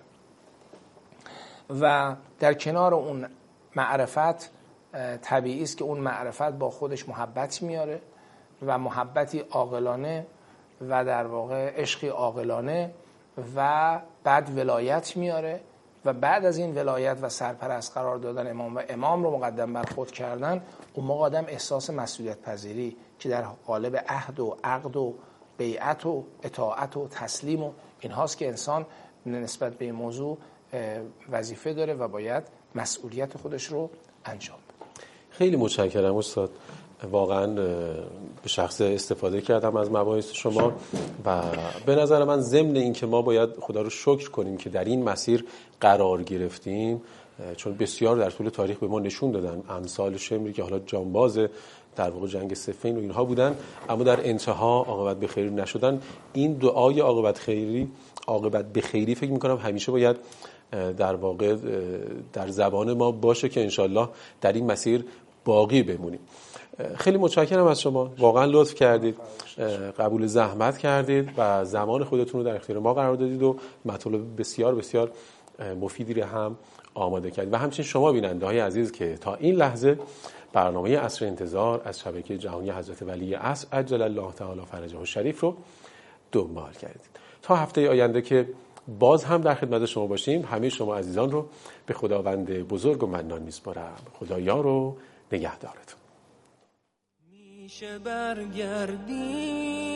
و در کنار اون معرفت طبیعی است که اون معرفت با خودش محبت میاره و محبتی عاقلانه و در واقع عشقی عاقلانه و بعد ولایت میاره و بعد از این ولایت و سرپرست قرار دادن امام و امام رو مقدم بر خود کردن، اون موقع آدم احساس مسئولیت پذیری که در قالب عهد و عقد و بیعت و اطاعت و تسلیم و این هاست که انسان نسبت به این موضوع وظیفه داره و باید مسئولیت خودش رو انجام بده. خیلی متشکرم استاد، واقعا به شخص استفاده کردم از مباحث شما و به نظر من ضمن این که ما باید خدا رو شکر کنیم که در این مسیر قرار گرفتیم، چون بسیار در طول تاریخ به ما نشون دادن، امثال شمری که حالا جانباز در واقع جنگ صفین و اینها بودن اما در انتها عاقبت به خیر نشدن. این دعای عاقبت خیری عاقبت به خیری فکر می‌کنم همیشه باید در واقع در زبان ما باشه که انشالله در این مسیر باقی بمونیم. خیلی متشکرم از شما، واقعا لطف کردید، قبول زحمت کردید و زمان خودتون رو در اختیار ما قرار دادید و مطالب بسیار بسیار مفیدی رو هم آماده کردید. و همچنین شما بیننده های عزیز که تا این لحظه برنامه عصر انتظار از شبکه جهانی حضرت ولی عصر عجل الله تعالی فرجه الشریف رو دنبال کردید. تا هفته آینده که باز هم در خدمت شما باشیم، همه شما عزیزان رو به خداوند بزرگ و منان میسپارم. خدا یار و نگهدارتون. میشه برگردی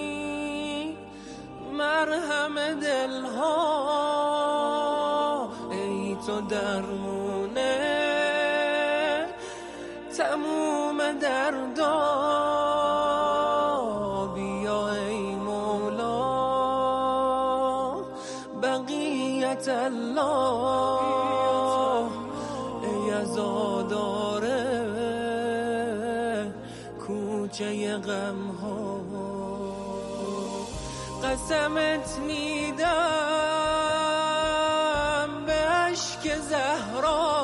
مرهم دلها، ای تو درمونه تموم دردا، بیا ای مولا بقیت الله، ای عزاداره کوچه غم ها، قسمت میدم به اشک زهرا،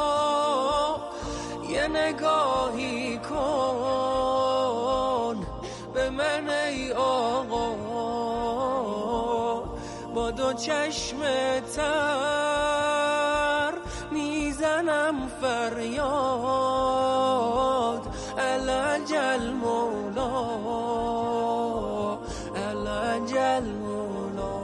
یه نگاهی کن به من ای آقا، با دو چشم تر میزنم فریاد، العجل مولا العجل مولا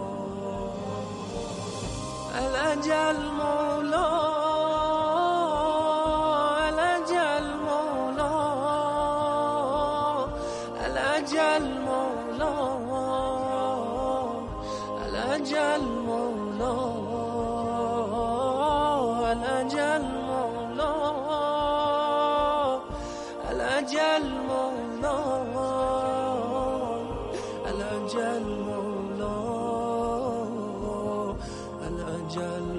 العجل مولا العجل مولا مولا الأجل مولا الأجل مولا الأجل مولا الأجل مولا الأجل